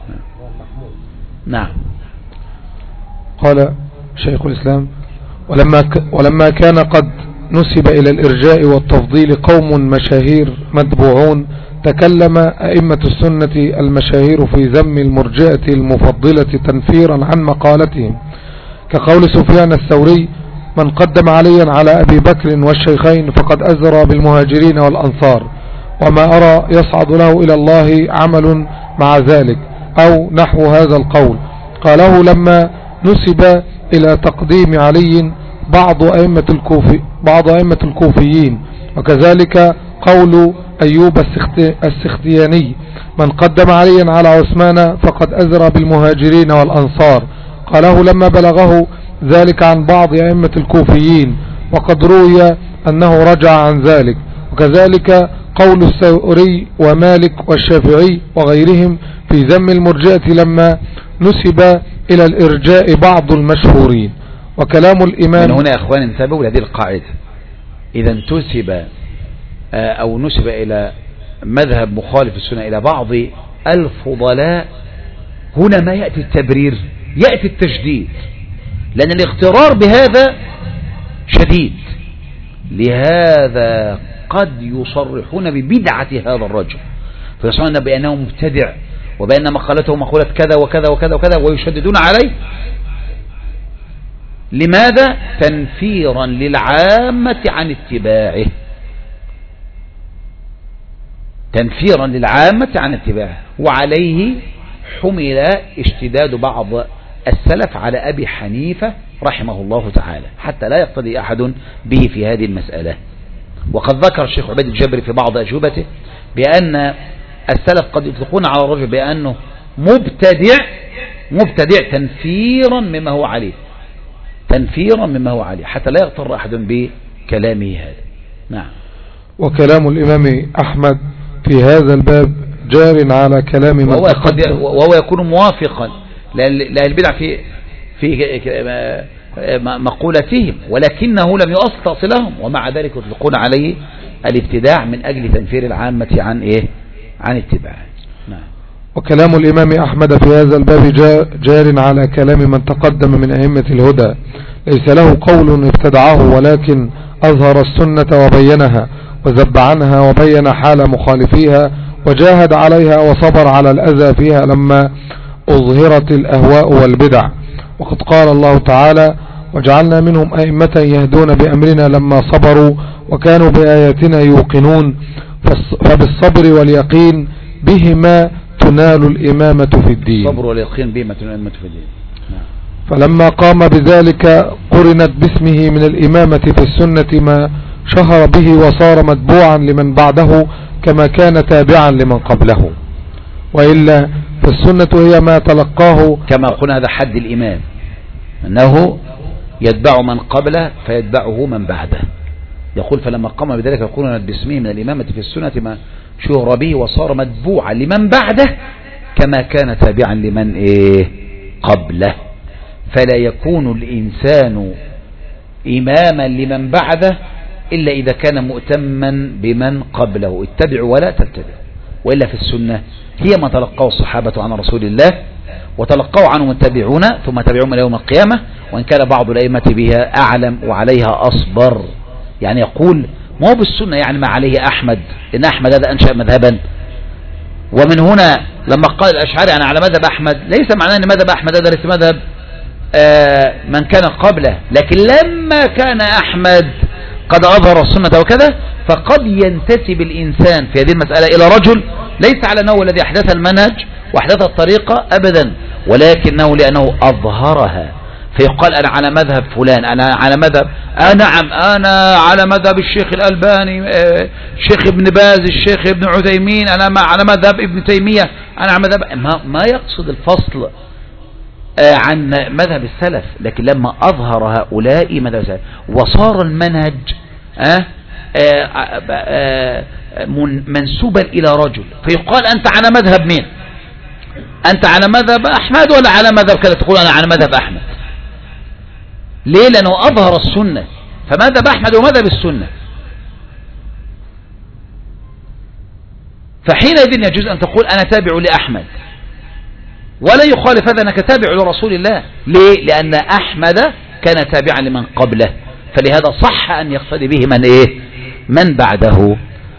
نعم. قال شيخ الاسلام: ولما ولما كان قد نسب الى الارجاء والتفضيل قوم مشاهير متبوعون، تكلم ائمه السنه المشاهير في ذم المرجئه المفضله تنفيرا عن مقالتهم، كقول سفيان الثوري: من قدم عليا على أبي بكر والشيخين فقد أزرى بالمهاجرين والأنصار، وما أرى يصعد له إلى الله عمل مع ذلك، أو نحو هذا القول. قاله لما نسب إلى تقديم علي بعض أئمة الكوفي بعض أئمة الكوفيين، وكذلك قول أيوب السختياني: من قدم عليا على عثمان فقد أزرى بالمهاجرين والأنصار. قاله لما بلغه ذلك عن بعض أئمة الكوفيين، وقد روي أنه رجع عن ذلك. وكذلك قول الثوري ومالك والشافعي وغيرهم في ذم المرجئة لما نسب إلى الإرجاء بعض المشهورين. وكلام الإمام من هنا يا أخوان انتبهوا لهذه القاعدة: إذا انتسب أو نسب إلى مذهب مخالف السنة إلى بعض الفضلاء، هنا ما يأتي التبرير، يأتي التشديد، لأن الاغترار بهذا شديد. لهذا قد يصرحون ببدعة هذا الرجل، فيصرحون بأنه مبتدع وبأن مقالته مقولة كذا وكذا وكذا وكذا، ويشددون عليه. لماذا؟ تنفيرا للعامة عن اتباعه. تنفيرا للعامة عن اتباعه. وعليه حمل اشتداد بعض السلف على أبي حنيفة رحمه الله تعالى حتى لا يقتدي أحد به في هذه المسألة. وقد ذكر الشيخ عبيد الجبري في بعض أجوبته بأن السلف قد يطلقون على الرجل بأنه مبتدع مبتدع تنفيرا مما هو عليه تنفيرا مما هو عليه حتى لا يغتر أحد بكلامه هذا. نعم. وكلام الإمام أحمد في هذا الباب جار على كلام من وهو, قد وهو يكون موافقا لأهل البدع في في مقولتهم ولكنه لم يؤصل لهم ومع ذلك يطلقون عليه الابتداع من أجل تنفير العامة عن إيه عن اتباعه. نعم. وكلام الإمام أحمد في هذا الباب جار على كلام من تقدم من أئمة الهدى ليس له قول ابتدعه ولكن أظهر السنة وبينها وذب عنها وبين حال مخالفيها وجاهد عليها وصبر على الأذى فيها لما أظهرت الأهواء والبدع. وقد قال الله تعالى وجعلنا منهم أئمة يهدون بأمرنا لما صبروا وكانوا بآياتنا يوقنون فبالصبر واليقين بهما تنال الإمامة في الدين. الصبر واليقين بهما تنال الإمامة في الدين. فلما قام بذلك قرنت باسمه من الإمامة في السنة ما شهر به وصار متبوعا لمن بعده كما كان تابعا لمن قبله. وإلا فالسنة هي ما تلقاه كما قلنا هذا حد الإمام أنه يتبع من قبله فيتبعه من بعده. يقول فلما قام بذلك قرنت باسمه من الإمامة في السنة ما شهر به وصار متبوعا لمن بعده كما كان تابعا لمن إيه قبله. فلا يكون الإنسان إماما لمن بعده إلا إذا كان مؤتما بمن قبله. اتبعوا ولا تبتدعوا. وإلا في السنة هي ما تلقاه الصحابة عن رسول الله وتلقاه عنه متبعون ثم تبعهم إلى يوم القيامة وإن كان بعض الأئمة بها أعلم وعليها أصبر. يعني يقول ما هو بالسنة يعني ما عليه أحمد إن أحمد هذا أنشأ مذهبا. ومن هنا لما قال الأشعري أنا على مذهب أحمد ليس معناه أن مذهب أحمد هذا ليس مذهب آه من كان قبله لكن لما كان أحمد قد أظهر السنة وكذا فقد ينتسب الإنسان في هذه المسألة إلى رجل ليس على أنه الذي أحدث المنهج وأحدث الطريقة أبدا ولكنه لأنه أظهرها فيقال أنا على مذهب فلان أنا على مذهب آه نعم أنا على مذهب الشيخ الألباني آه الشيخ ابن باز الشيخ ابن عثيمين أنا على مذهب ابن تيمية أنا على مذهب ما, ما يقصد الفصل آه عن مذهب السلف لكن لما أظهر هؤلاء مذهب السلف وصار المنهج آه آه آه منسوبا إلى رجل فيقال أنت على مذهب مين أنت على مذهب أحمد ولا على مذهب كذا تقول أنا على مذهب أحمد. ليه لأنه أظهر السنة فمذهب أحمد ومذهب السنة. فحينئذ يجوز أن تقول أنا تابع لأحمد ولا يخالف هذا أنك تابع لرسول الله. ليه لأن أحمد كان تابعا لمن قبله فلهذا صح أن يقتدي به من إيه من بعده.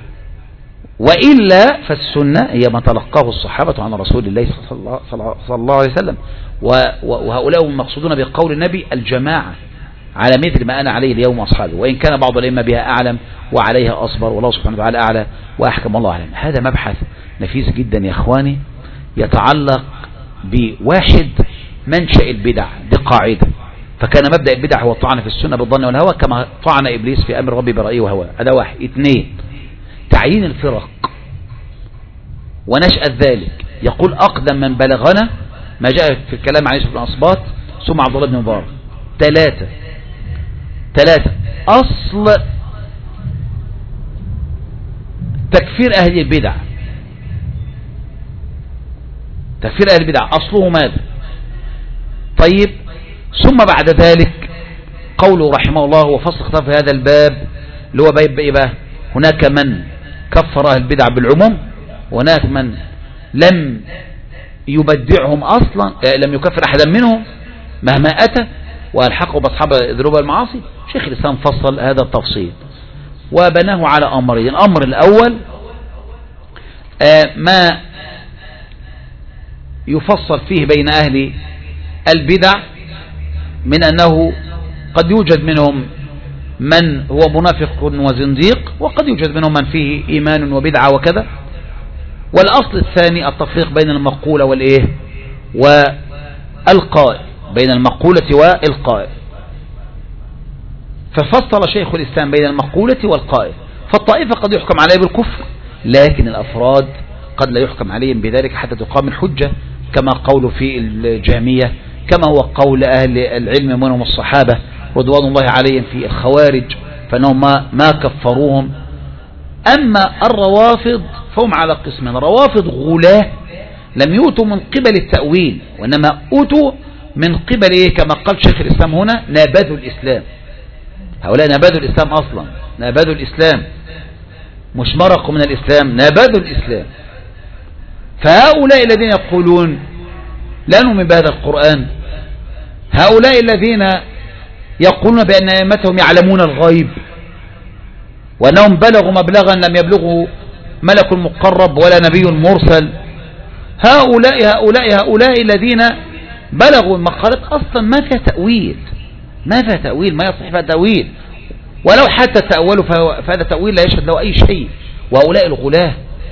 وإلا فالسنة هي ما تلقاه الصحابة عن رسول الله صلى الله عليه وسلم وهؤلاء هم مقصودون بقول النبي الجماعة على مثل ما أنا عليه اليوم أصحابه وإن كان بعض الأئمة بها أعلم وعليها أصبر والله سبحانه وتعالى أعلى وأحكم الله أعلم. هذا مبحث نفيس جدا يا إخواني يتعلق بواحد منشأ البدع. دي قاعدة فكان مبدأ البدع هو الطعن في السنة بالظن والهوى كما طعن إبليس في أمر ربي برأيه وهوى. هذا واحد. اثنين تعيين الفرق ونشأة ذلك. يقول أقدم من بلغنا ما جاء في الكلام عن يوسف بن أصباط ثم عبد الله بن مبارك. ثلاثة ثلاثة أصل تكفير أهل البدع. تكفير أهل البدع أصله ماذا؟ طيب ثم بعد ذلك قوله رحمه الله وفصل خطاب في هذا الباب اللي هو باب إيه بقى؟ هناك من كفر أهل البدع بالعموم وهناك من لم يبدعهم أصلا لم يكفر أحدا منهم مهما أتى والحقوا بأصحاب الذنوب والمعاصي. شيخ الإسلام فصل هذا التفصيل وبناه على أمرين. الأمر الأول ما يفصل فيه بين أهل البدع من أنه قد يوجد منهم من هو منافق وزنديق وقد يوجد منهم من فيه إيمان وبدعة وكذا والأصل الثاني التفريق بين المقولة والإيه والقائل، بين المقولة والقائل. ففصل شيخ الإسلام بين المقولة والقائل. فالطائفة قد يحكم عليه بالكفر، لكن الأفراد قد لا يحكم عليهم بذلك حتى تقام الحجة، كما قول في الجهمية، كما هو قول أهل العلم منهم الصحابة رضوان الله عليهم في الخوارج، فانهم ما, ما كفروهم. أما الروافض فهم على قسمين: روافض غلاة لم يؤتوا من قبل التأويل، وإنما أوتوا من قبل إيه؟ كما قال شيخ الإسلام هنا: نابذوا الإسلام. هؤلاء نابذوا الإسلام أصلا، نابذوا الإسلام، مش مرقوا من الإسلام، نابذوا الإسلام. فهؤلاء الذين يقولون لا نؤمن بهذا القرآن، هؤلاء الذين يقولون بأن أئمتهم يعلمون الغيب، وأنهم بلغوا مبلغا لم يبلغه ملك مقرب ولا نبي مرسل، هؤلاء هؤلاء هؤلاء الذين بلغوا المقالات أصلا ما فيها تأويل، ما فيها تأويل، ما يصح فيها تأويل، ولو حتى تأولوا فهذا تأويل لا يشهد له أي شيء. وهؤلاء الغلاة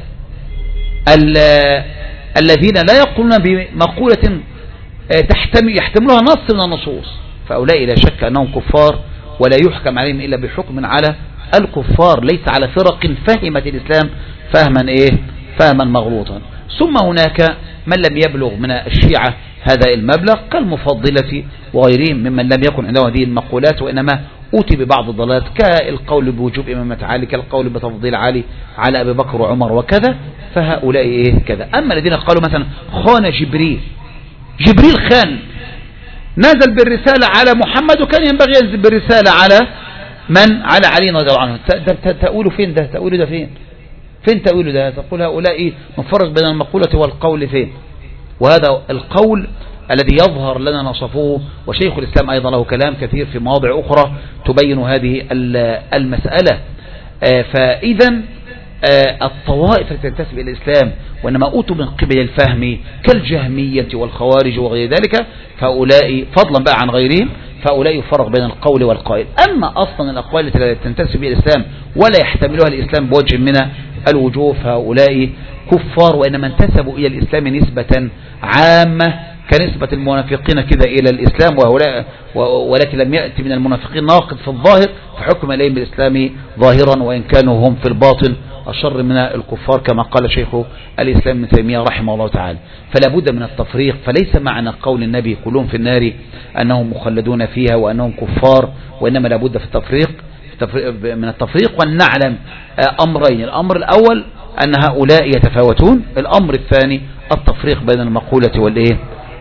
الذين لا يقولون بمقولة تحتمل يحتملها نص من النصوص، فهؤلاء لا شك أنهم كفار، ولا يحكم عليهم إلا بحكم على الكفار، ليس على فرق فهمت الإسلام فهما إيه فهما مغلوطا. ثم هناك من لم يبلغ من الشيعة هذا المبلغ كالمفضلة وغيرهم ممن لم يكن عنده هذه المقولات، وإنما أوتي ببعض الضلالات كالقول بوجوب إمامة علي، كالقول بتفضيل علي على أبي بكر وعمر وكذا، فهؤلاء إيه كذا. أما الذين قالوا مثلا خان جبريل، جبريل خان، نزل بالرسالة على محمد وكان ينبغي ينزل بالرسالة على من؟ على علي رضي الله عنه. تأويله فين ده؟ تأويله ده فين؟ فين تأويله ده؟ تقول هؤلاء إيه نفرق بين المقولة والقول فين؟ وهذا القول الذي يظهر لنا نصفه، وشيخ الإسلام أيضا له كلام كثير في مواضع أخرى تبين هذه المسألة. فإذا الطوائف التي تنتسب إلى الإسلام وإنما أوتوا من قبل الفهم كالجهمية والخوارج وغير ذلك، فهؤلاء فضلا بقى عن غيرهم، فهؤلاء يفرق بين القول والقائل. أما أصلا الأقوال التي تنتسب إلى الإسلام ولا يحتملها الإسلام بوجه من الوجوه، فهؤلاء كفار، وإنما انتسبوا إلى الإسلام نسبة عامة كنسبة المنافقين كده إلى الإسلام، وهؤلاء ولكن لم يأتي من المنافقين ناقض في الظاهر فحكم عليهم بالإسلام ظاهرا، وإن كانوا هم في الباطن الشر من الكفار، كما قال شيخ الإسلام ابن تيمية رحمه الله تعالى. فلا بد من التفريق، فليس معنى قول النبي كلهم في النار أنهم مخلدون فيها وأنهم كفار، وإنما لا بد في التفريق من التفريق. ونعلم أمرين: الأمر الأول أن هؤلاء يتفاوتون، الأمر الثاني التفريق بين المقولة والإيه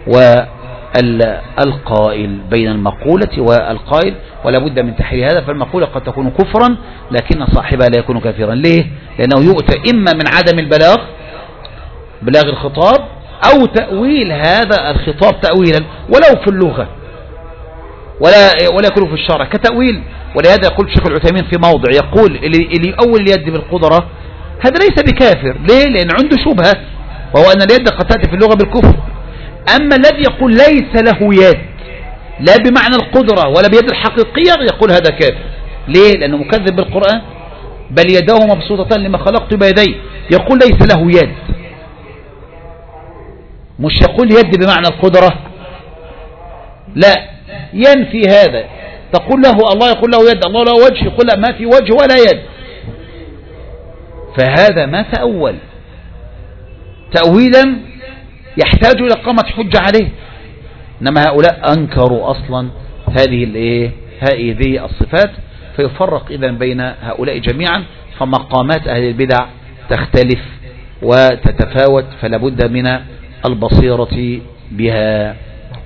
والقائل، بين المقولة والقائل، ولا بد من تحرير هذا. فالمقولة قد تكون كفرا لكن صاحبها لا يكون كافرا. ليه؟ لأنه يؤتى إما من عدم البلاغ، بلاغ الخطاب، أو تأويل هذا الخطاب تأويلا ولو في اللغة ولا ولا يكون في الشرع كتأويل. ولهذا يقول الشيخ العثيمين في موضع يقول اللي, اللي يؤول اليد بالقدرة هذا ليس بكافر. ليه؟ لأن عنده شبهة، وهو أن اليد قد تأتي في اللغة بالكفر. أما الذي يقول ليس له يد لا بمعنى القدرة ولا بيد الحقيقية يقول هذا كافر. ليه؟ لأنه مكذب بالقرآن، بل يداه مبسوطتان لما خلقت بيدي، يقول ليس له يد، مش يقول يد بمعنى القدرة، لا، ينفي هذا. تقول له الله يقول له يد، الله له وجه، يقول لا، ما في وجه ولا يد، فهذا ما تأول تأويلا يحتاج إلى قامة حجة عليه. إنما هؤلاء أنكروا أصلا هذه الايه هذه الصفات، فيفرق إذن بين هؤلاء جميعا. فمقامات أهل البدع تختلف وتتفاوت، فلا بد من البصيرة بها.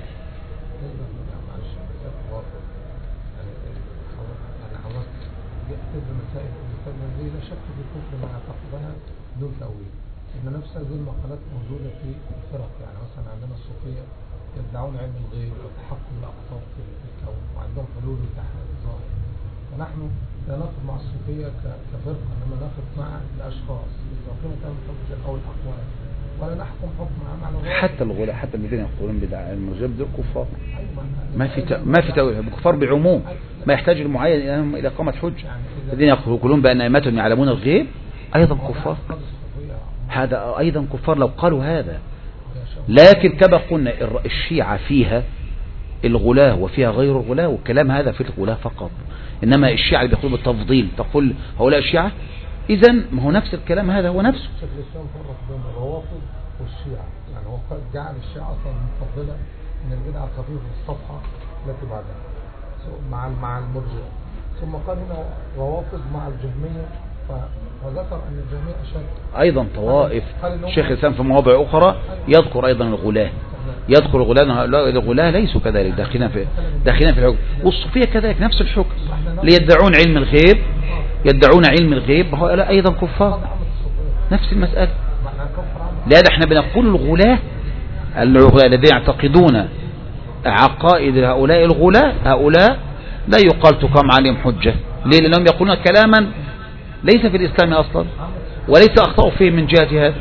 نفس هذه المقالات موجودة في الفرق، يعني مثلا عندنا الصوفية يدعون علم الغيب وتحكم الأقطاب في الكون، وعندهم حلول وتحقيق ظاهر. فنحن لا ناخذ مع الصوفية كفرقة، إنما ناخذ مع الأشخاص إذا قيمة الحجة أو الأقوال، ولا نحكم حكم معنى غير. حتى الغلاء، حتى الذين يقولون بدع علم الغيب دول كفار، ما في ت... ما في تأويل، كفار بعموم، ما يحتاج المعين إلى إلى قامة حجة. الذين يقولون بأن أئمتهم يعلمون الغيب أيضا كفار. هذا أيضا كفار لو قالوا هذا. لكن كما قلنا الشيعة فيها الغلاة وفيها غير الغلاة، والكلام هذا في الغلاة فقط. إنما الشيعة اللي بيقولوا بالتفضيل تقول هؤلاء الشيعة، إذن ما هو نفس الكلام هذا هو نفسه. شيخ الإسلام فرق بين الروافض والشيعة، يعني هو قد جعل الشيعة أصلا مفضلة من البدعة الخفيفة في الصفحة التي بعدها مع مع المرجئة، ثم قال هنا روافض مع الجهمية، فذكر أن الجهمية أشد. أيضا طوائف شيخ الإسلام في مواضع أخرى يذكر أيضا الغلاة، يذكر الغلاة. الغلاة ليسوا كذلك داخلين في داخلين في الحكم، والصوفية كذلك نفس الحكم، ليدعون علم الغيب، يدعون علم الغيب، هؤلاء أيضا كفار، نفس المسألة. لهذا احنا بنقول الغلاة الذين يعتقدون عقائد هؤلاء الغلاة، هؤلاء لا يقال تقام عليهم حجة. ليه؟ لأنهم يقولون كلاما ليس في الإسلام أصلا، وليس أخطأوا فيه من جهة هذا.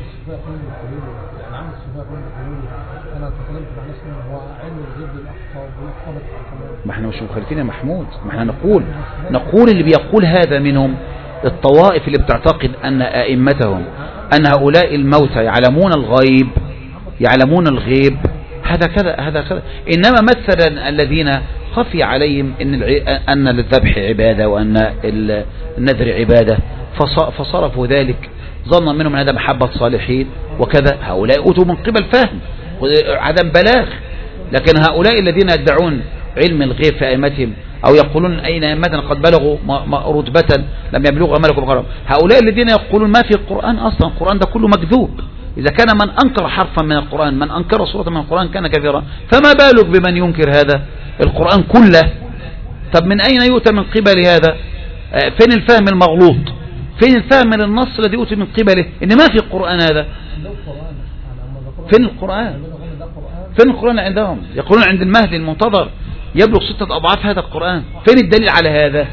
ما احنا مش مخالفين يا محمود، ما احنا نقول نقول اللي بيقول هذا منهم الطوائف اللي بتعتقد أن أئمتهم أن هؤلاء الموتى يعلمون الغيب، يعلمون الغيب، هذا كذا هذا كذا. إنما مثلا الذين خفي عليهم أن أن للذبح عبادة وأن النذر عبادة، فصرفوا ذلك ظنا منهم أن هذا محبة صالحين وكذا، هؤلاء أتوا من قبل فهم عدم بلاغ. لكن هؤلاء الذين يدعون علم الغيب في أئمتهم أو يقولون أين أئمتنا قد بلغوا رتبة لم يبلغها ملك المقرب، هؤلاء الذين يقولون ما في القرآن أصلا، القرآن ده كله مكذوب. إذا كان من أنكر حرفا من القرآن، من أنكر سورة من القرآن كان كافرا، فما بالك بمن ينكر هذا القرآن كله؟ طب من أين يؤتى من قبل هذا؟ فين الفهم المغلوط؟ فين الفهم للنص الذي يؤتى من قبله إن ما في القرآن هذا؟ فين القرآن؟ فين القرآن عندهم؟ يقولون عند المهدي المنتظر يبلغ ستة أضعاف هذا القرآن. فين الدليل على هذا؟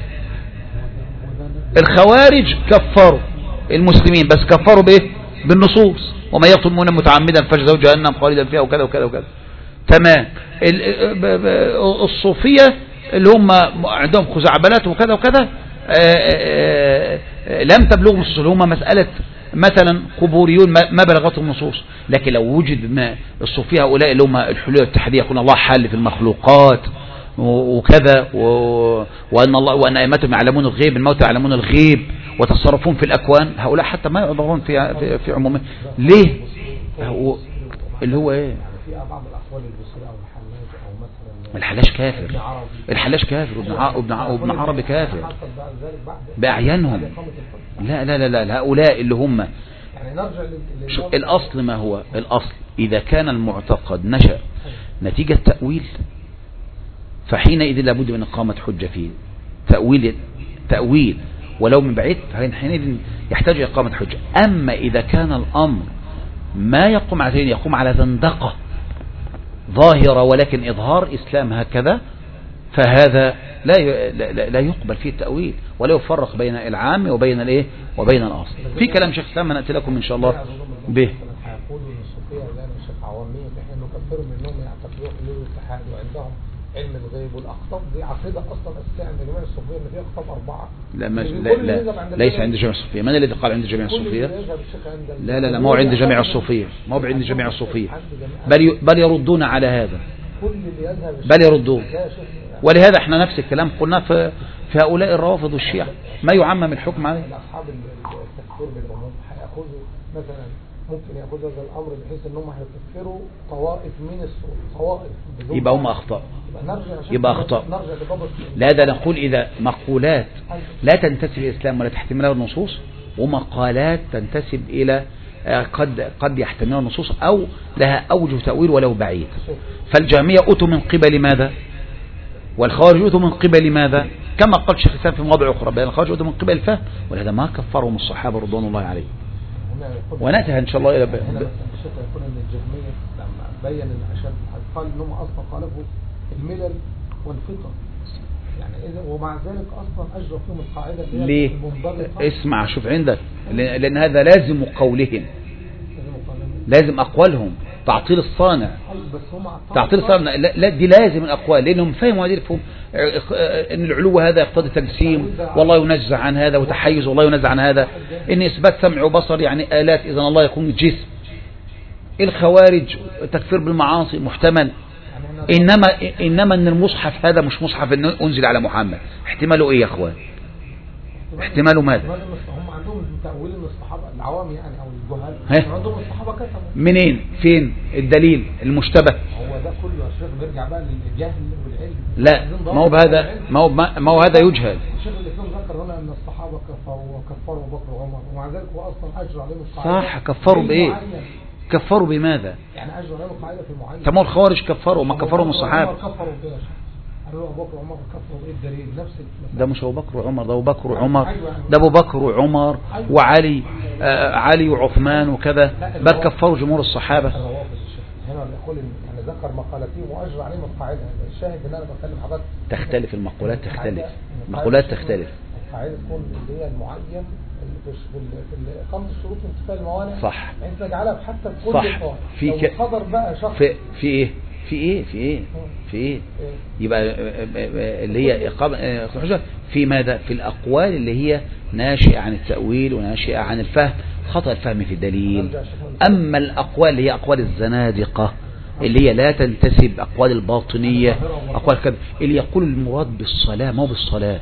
الخوارج كفروا المسلمين، بس كفروا بإيه؟ بالنصوص، وما يقتل مؤمنا متعمدا فجزاؤه جهنم خالدا فيها وكذا وكذا وكذا. تمام. الصوفية اللي هم عندهم خزعبلات وكذا وكذا لم تبلغ نصوص، اللي هم مسألة مثلا قبوريون ما بلغتهم نصوص. لكن لو وجد ما الصوفية هؤلاء اللي هم الحلول التحدية يقول الله حل في المخلوقات وكذا، وأن الله وأن أئمتهم يعلمون الغيب، الموتى يعلمون الغيب وتصرفون في الأكوان، هؤلاء حتى ما يعذرون في في, في عمومه. ليه؟ هو اللي هو ايه؟ في بعض الأقوال البصرية أو الحلاج أو مثلا الحلاج كافر، الحلاج كافر، وابن وابن وابن عربي كافر بأعيانهم. لا لا لا لا هؤلاء اللي هم يعني نرجع الأصل. ما هو الأصل؟ إذا كان المعتقد نشأ نتيجة تأويل فحينئذ لابد من إقامة حجة فيه. تأويل تأويل ولو من بعيد حينئذ يحتاج إقامة حجة. أما إذا كان الأمر ما يقوم على يقوم على زندقة ظاهرة ولكن إظهار إسلام هكذا، فهذا لا لا يقبل فيه التأويل، ولا يفرق بين العام وبين الايه وبين الأصل. في كلام شيخ الإسلام نأتي لكم إن شاء الله به. هيقولوا ان الصوفية لا مش عوامية، احنا نكفرهم انهم يعتقدوا حلول الاتحاد وعندهم علم الغيب والأخطاب. دي عقيدة أصلا أساسية عند جميع الصوفية إن في أخطاب أربعة. لا ما لا, لا ليس عند جميع الصوفية. من الذي قال عند جميع الصوفية؟ لا لا لا ما هو عند جميع الصوفية، ما هو عند جميع الصوفية، بل بل يردون على هذا، بل يردون. ولهذا احنا نفس الكلام قلنا في في هؤلاء الروافض والشيعة ما يعمم الحكم عليه. أصحاب التكفير بالعموم هيأخذوا مثلا ممكن يأخذ هذا الأمر بحيث أنهم هيكفروا طوائف من الصوفية، طوائف يبقى هم أخطاء، يبقى أخطاء. لهذا نقول إذا مقولات لا تنتسب إلى الإسلام ولا تحتملها النصوص، ومقالات تنتسب إلى قد قد يحتملها النصوص أو لها أوجه تأويل ولو بعيد. فالجهمية أتوا من قبل ماذا؟ والخوارج أتوا من قبل ماذا؟ كما قال شيخ الإسلام في مواضع أخرى بأن الخوارج أتوا من قبل الفهم، ولهذا ما كفرهم الصحابة رضوان الله عليهم. ونأتي إن شاء الله إلى هنا الشيخ يقول أن الجهمية لما بين الأشد قال أنهم أصلا خالفوا الملل والفطر، يعني إذا ومع ذلك أصلا أجرى فيهم القاعدة ليه؟ اسمع شوف عندك، لأن هذا لازم قولهم، لازم أقوالهم. تعطيل الصانع، بس هم تعطيل الصانع لا, لا دي لازم الأقوال، لأنهم فهموا هذه الفهم إن العلو هذا يقتضي تجسيم والله ينزع عن هذا، وتحيز والله ينزع عن هذا، إن إثبات سمع وبصر يعني آلات إذن الله يكون جسم. الخوارج تكفير بالمعاصي محتمل، إنما إنما إن المصحف هذا مش مصحف إنه أنزل على محمد، احتماله إيه يا أخوان؟ احتماله ماذا؟ هم عندهم تأويل من الصحابة العوام يعني أو الجهال، عندهم الصحابة كتبوا منين؟ فين الدليل المشتبه؟ هو ده كله يا شيخ بيرجع بقى للجهل والعلم. لا ما هو بهذا ما هو ما هو هذا يجهل. الشيخ الإسلام ذكر هنا أن الصحابة كفروا وكفروا بكر وعمر، ومع ذلك هو أصلا أجر عليهم القاعدة. صح، كفروا بإيه؟ كفروا بماذا؟ يعني أجر عليهم القاعدة في المعين. طب ما الخوارج كفروا ما كفروا من الصحابة. كفروا بإيه؟ قالوا أبو بكر وعمر كفروا بإيه الدليل؟ نفس ده مش أبو بكر وعمر، ده أبو بكر وعمر، ده أبو بكر وعمر وعلي آه علي وعثمان وكذا، بل كفروا جمهور الصحابة. هنا بيقول يعني ذكر مقالتين وأجر عليهم القاعدة. الشاهد إن أنا بتكلم حضرتك تختلف المقولات، تختلف المقولات تختلف. القاعدة تكون اللي هي المعين في في إقامة الشروط وانتفاء الموانع. صح. يعني تجعلها حتى كل صح. في لو ك... قدر بقى شخص في في إيه في إيه في إيه في إيه يبقى اللي هي إقامة في ماذا؟ في الأقوال اللي هي ناشئة عن التأويل وناشئة عن الفهم، خطأ الفهم في الدليل. أما الأقوال اللي هي أقوال الزنادقة اللي هي لا تنتسب، أقوال الباطنية، أقوال كذا، اللي يقول المراد بالصلاة ما هو بالصلاة،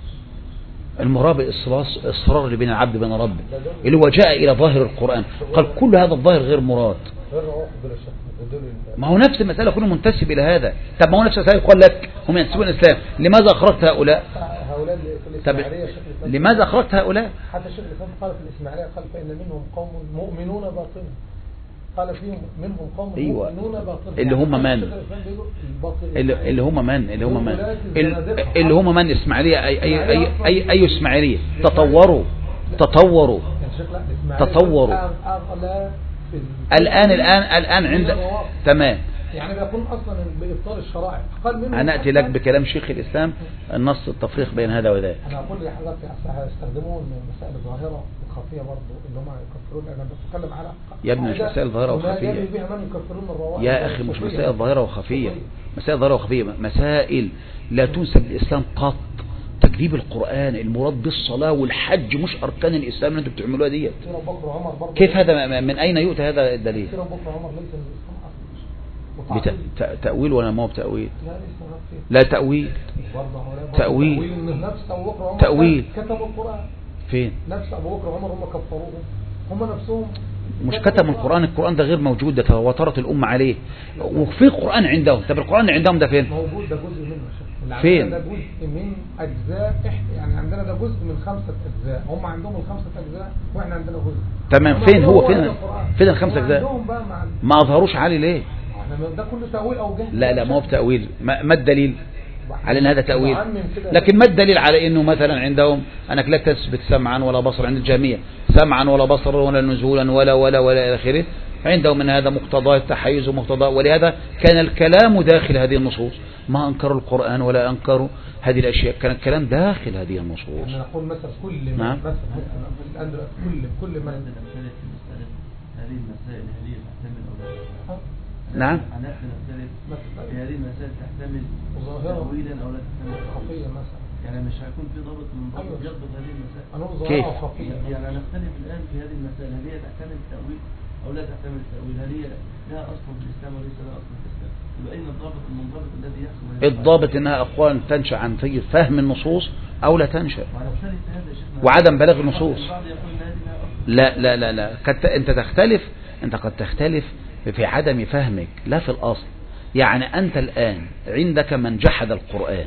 المراد بالإصرار اللي بين العبد بين ربه، اللي هو جاء إلى ظاهر القرآن قال كل هذا الظاهر غير مراد. ما هو نفس المسألة كله منتسب إلى هذا. طب ما هو نفس المسألة يقول لك هم ينسبون الإسلام، لماذا أخرجت هؤلاء؟ طب لماذا أخرجت هؤلاء؟ حتى الشيخ الإسلام قال في الإسماعيلية قال فإن منهم قوم مؤمنون باطنا، قال فيهم منهم قوم أيوة. مؤمنون باطنا. اللي هم من؟ اللي, اللي هم من؟ اللي هم من؟ اللي هم من إسماعيلية؟ أي أي أي أي, أي إسماعيلية؟ تطوروا تطوروا تطوروا الآن الآن الآن عند تمام. يعني بيكون أصلا بإبطال الشرائع. قال منهم أنا أتي لك بكلام شيخ الإسلام النص التفريق بين هذا وذاك. أنا أقول لحضرتك هيستخدمون مسائل ظاهرة وخفية برضه اللي هم يكفرون. أنا بتكلم على يا ابني مش مسائل ظاهرة وخفية يا أخي، مش مسائل ظاهرة وخفية، مسائل ظاهرة وخفية، مسائل لا تنسب للإسلام قط. تكذيب القرآن، المراد بالصلاة والحج مش أركان الإسلام اللي أنتم بتعملوها ديت. كيف هذا؟ من أين يؤتى هذا الدليل؟ بتأويل ولا ما هو بتأويل؟ لا تأويل تأويل تأويل كتبوا القرآن فين؟ نفس أبو بكر وعمر هم كفروهم هم نفسهم مش كتب القرآن. القرآن ده غير موجود، ده تواترت الأمة عليه وفي قرآن عندهم. طب القرآن اللي عندهم ده فين؟ موجود، ده جزء منه. فين؟ ده جزء من أجزاء إحنا يعني عندنا ده جزء من خمسة أجزاء، هم عندهم الخمسة أجزاء وإحنا عندنا جزء. تمام. فين هو فين فين الخمسة أجزاء؟ ما أظهروش عليه ليه؟ ده كله تأويل أو جهل. لا لا ما هو بتأويل. ما الدليل على ان هذا تأويل؟ لكن ما الدليل على انه مثلا عندهم انك لا تثبت سمعا ولا بصر عند الجميع، سمعا ولا بصر ولا نزولا ولا ولا ولا الى اخره، عندهم من هذا مقتضى التحيز ومقتضى، ولهذا كان الكلام داخل هذه النصوص، ما انكروا القرآن ولا انكروا هذه الاشياء، كان الكلام داخل هذه النصوص. يعني نقول مثلا كل نعم مثلا كل كل من هذه المسائل هذه تحتمل أو نعم في هذه المسائل تحتمل تأويلا أو لا تحتمل خفية مثلا، يعني مش هيكون في ضابط من ضابط يضبط هذه المسائل. كيف؟ يعني نختلف الآن في هذه المسائل، هل هي تحتمل التأويل أو لا تحتمل التأويل، هل هي لها أصل في الإسلام وليس لها أصل في الإسلام؟ يبقى أين الضابط المنضبط الذي يحصل؟ الضابط إنها أقوال تنشأ عن فهم النصوص أو لا تنشأ، وعدم بلاغ النصوص. لا لا لا لا أنت تختلف، أنت قد تختلف في عدم فهمك لا في الأصل. يعني أنت الآن عندك من جحد القرآن،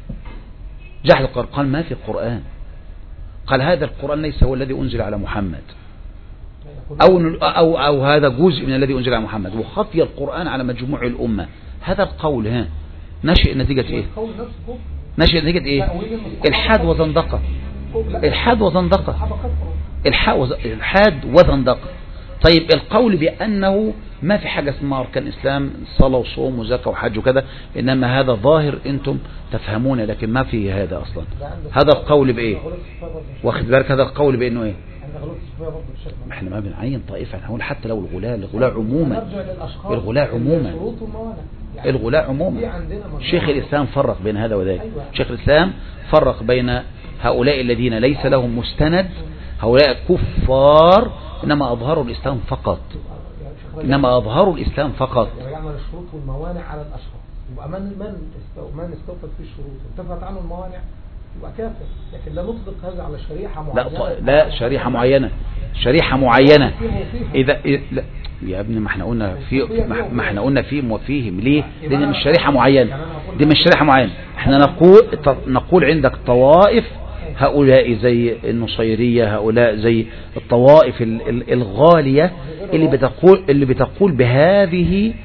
جحد القرآن، قال ما في القرآن، قال هذا القرآن ليس هو الذي أنزل على محمد، أو, أو, أو هذا جزء من الذي أنزل على محمد، وخفي القرآن على مجموع الأمة. هذا القول ها نشئ نتيجة إيه؟ نشئ نتيجة إيه؟ الحاد وزندقة، الحاد وزندقة، الحاد وزندقة. طيب القول بأنه ما في حاجة اسمها أركان الإسلام صلاة وصوم وزكاة وحج وكذا، إنما هذا ظاهر أنتم تفهمون، لكن ما في هذا أصلا. هذا القول بإيه؟ واخد بالك هذا القول بأنه إيه؟ ما احنا ما بنعين طائفة، احنا هنقول حتى لو الغلاة الغلاة عموما الغلاة عموما الغلاة عموما شيخ الإسلام فرق بين هذا وذاك. شيخ الإسلام فرق بين هؤلاء الذين ليس لهم مستند، هؤلاء كفار إنما أظهروا الإسلام فقط، إنما أظهروا الإسلام فقط. يعمل الشروط والموانع على الأشخاص، يبقى من من من استوفت فيه الشروط وانتفت عنه الموانع يبقى كافر. لكن لا نطلق هذا على شريحة معينة. لا لا شريحة معينة شريحة معينة إذا لا يا ابني ما احنا قلنا في ما احنا قلنا فيهم وفيهم ليه؟ لأن مش شريحة معينة، دي مش شريحة معينة. احنا نقول نقول عندك طوائف، هؤلاء زي النصيرية، هؤلاء زي الطوائف الغالية اللي بتقول اللي بتقول بهذه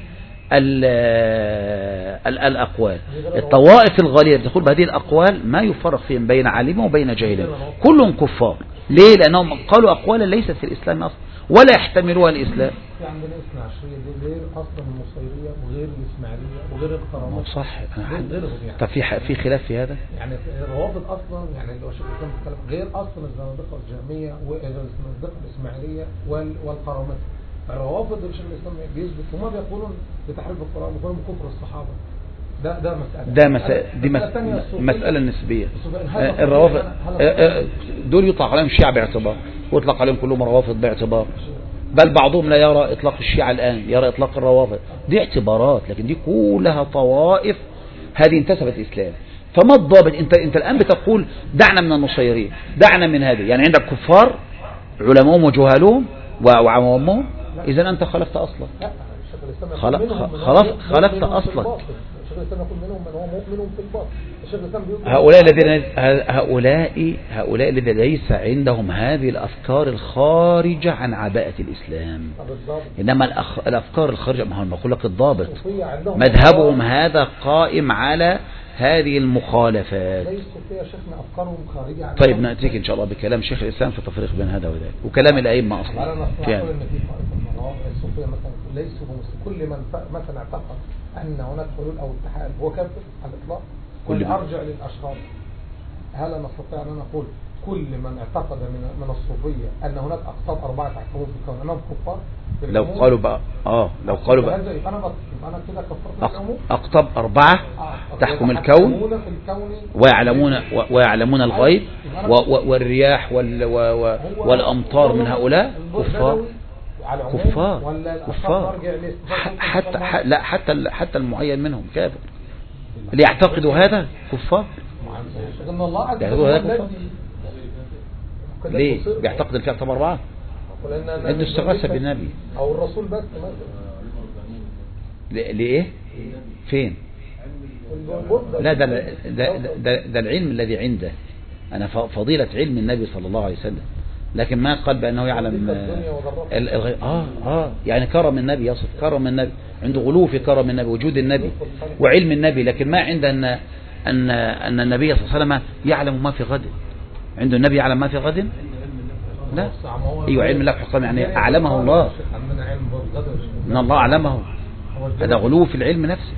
الأقوال. الطوائف الغالية بتقول بهذه الأقوال ما يفرق فيهم بين عالم وبين جاهل، كلهم كفار. ليه؟ لأنهم قالوا أقوالا ليست في الإسلام أصلا ولا يحتملوها الإسلام. في عندنا اثنا عشرية دي غير أصلا النصيرية وغير الإسماعيلية وغير القرامات. صح. طب في في خلاف في هذا؟ يعني الروافض أصلا يعني اللي هو شيخ الإسلام بيتكلم غير أصلا الزنادقة الجهمية والزنادقة الإسماعيلية والقرامات. الروافض اللي شيخ الإسلام بيثبت وما بيقولون بتحريف القرآن ويقولون بكفر الصحابة. ده ده مسألة ده مسألة دي مسألة, مسألة نسبية. الروافض دول يطلق عليهم شيعة باعتبار، ويطلق عليهم كلهم روافض باعتبار، بل بعضهم لا يرى إطلاق الشيعة الآن، يرى إطلاق الروافض. دي اعتبارات، لكن دي كلها طوائف هذه انتسبت الإسلام. فما الضابط؟ انت انت الآن بتقول دعنا من النصيريين، دعنا من هذه، يعني عندك كفار علماءهم وجهالهم وعوامهم، إذا أنت خلفت أصلا. خلف خلف خلفت أصلك. هؤلاء الذين هؤلاء هؤلاء الذين ليس عندهم هذه الأفكار الخارجة عن عباءة الإسلام، إنما الأفكار الخارجة، ما هو بقول لك الضابط مذهبهم هذا قائم على هذه المخالفات. طيب نأتيك إن شاء الله بكلام شيخ الإسلام في التفريق بين هذا وذاك، وكلام الأئمة أصلا. الصوفية مثلا ليسوا كل من مثلا اعتقد أن هناك حلول أو اتحاد هو كافر على الإطلاق. كل أرجع للأشخاص. هل نستطيع أن نقول كل من اعتقد من من الصوفية أن هناك أقطاب أربعة تحكمون في الكون أنهم كفار؟ لو قالوا بقى آه لو قالوا بقى أنا أنا كده كفرت العموم. أقطاب أربعة تحكم الكون ويعلمون ويعلمون الغيب والرياح والأمطار من هؤلاء كفار. كفار كفار حتى لا حتى حتى المعين منهم كافر. اللي يعتقدوا هذا كفار. يعتقدوا هذا كفار. ليه؟ بيعتقد الفئة طب أربعة عنده استغاثة بالنبي أو الرسول بس. لإيه؟ فين؟ لا ده ده, ده ده العلم الذي عنده. أنا فضيلة علم النبي صلى الله عليه وسلم، لكن ما قال بأنه يعلم الغيب. آه آه يعني كرم النبي، يصف كرم النبي، عنده غلو في كرم النبي، وجود النبي وعلم النبي، لكن ما عنده أن أن أن النبي صلى الله عليه وسلم يعلم ما في غد. عنده النبي يعلم ما في غد؟ لا. أيوة علم الله حقا يعني أعلمه الله، إن الله أعلمه. هذا غلو في العلم نفسه.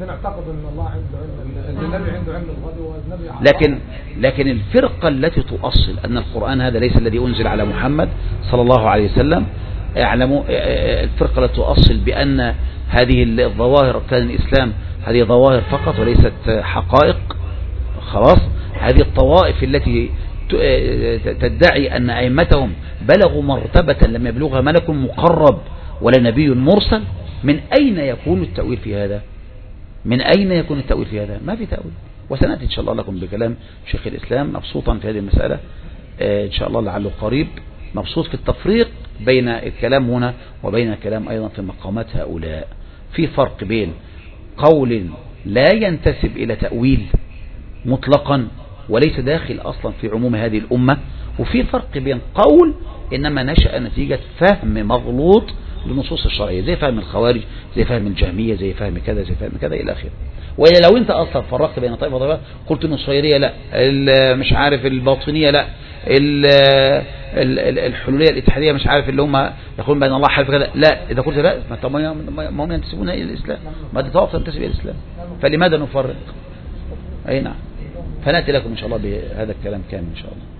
لكن لكن الفرقة التي تؤصل أن القرآن هذا ليس الذي أنزل على محمد صلى الله عليه وسلم، يعلموا الفرقة التي تؤصل بأن هذه الظواهر كان الإسلام هذه ظواهر فقط وليست حقائق. خلاص، هذه الطوائف التي تدعي أن أئمتهم بلغوا مرتبة لم يبلغها ملك مقرب ولا نبي مرسل، من أين يكون التأويل في هذا؟ من أين يكون التأويل في هذا؟ ما في تأويل. وسنأتي إن شاء الله لكم بكلام شيخ الإسلام مبسوطا في هذه المسألة إن شاء الله لعله قريب، مبسوط في التفريق بين الكلام هنا وبين الكلام أيضا في مقامات هؤلاء. في فرق بين قول لا ينتسب إلى تأويل مطلقا وليس داخل أصلا في عموم هذه الأمة، وفي فرق بين قول إنما نشأ نتيجة فهم مغلوط للنصوص الشرعية، زي فهم الخوارج، زي فهم الجهمية، زي فهم كذا، زي فهم كذا إلى آخره. وإلا لو أنت أصلا فرقت بين طائفة وطائفة، قلت النصيرية لا، مش عارف الباطنية لا، الحلولية الاتحادية مش عارف اللي هم يقولون بأن الله حلف كذا لا، إذا قلت لا ما هم ينتسبون إلى الإسلام، ما تتوقف تنتسب إلى الإسلام، فلماذا نفرق؟ أي نعم. فنأتي لكم إن شاء الله بهذا الكلام كامل إن شاء الله.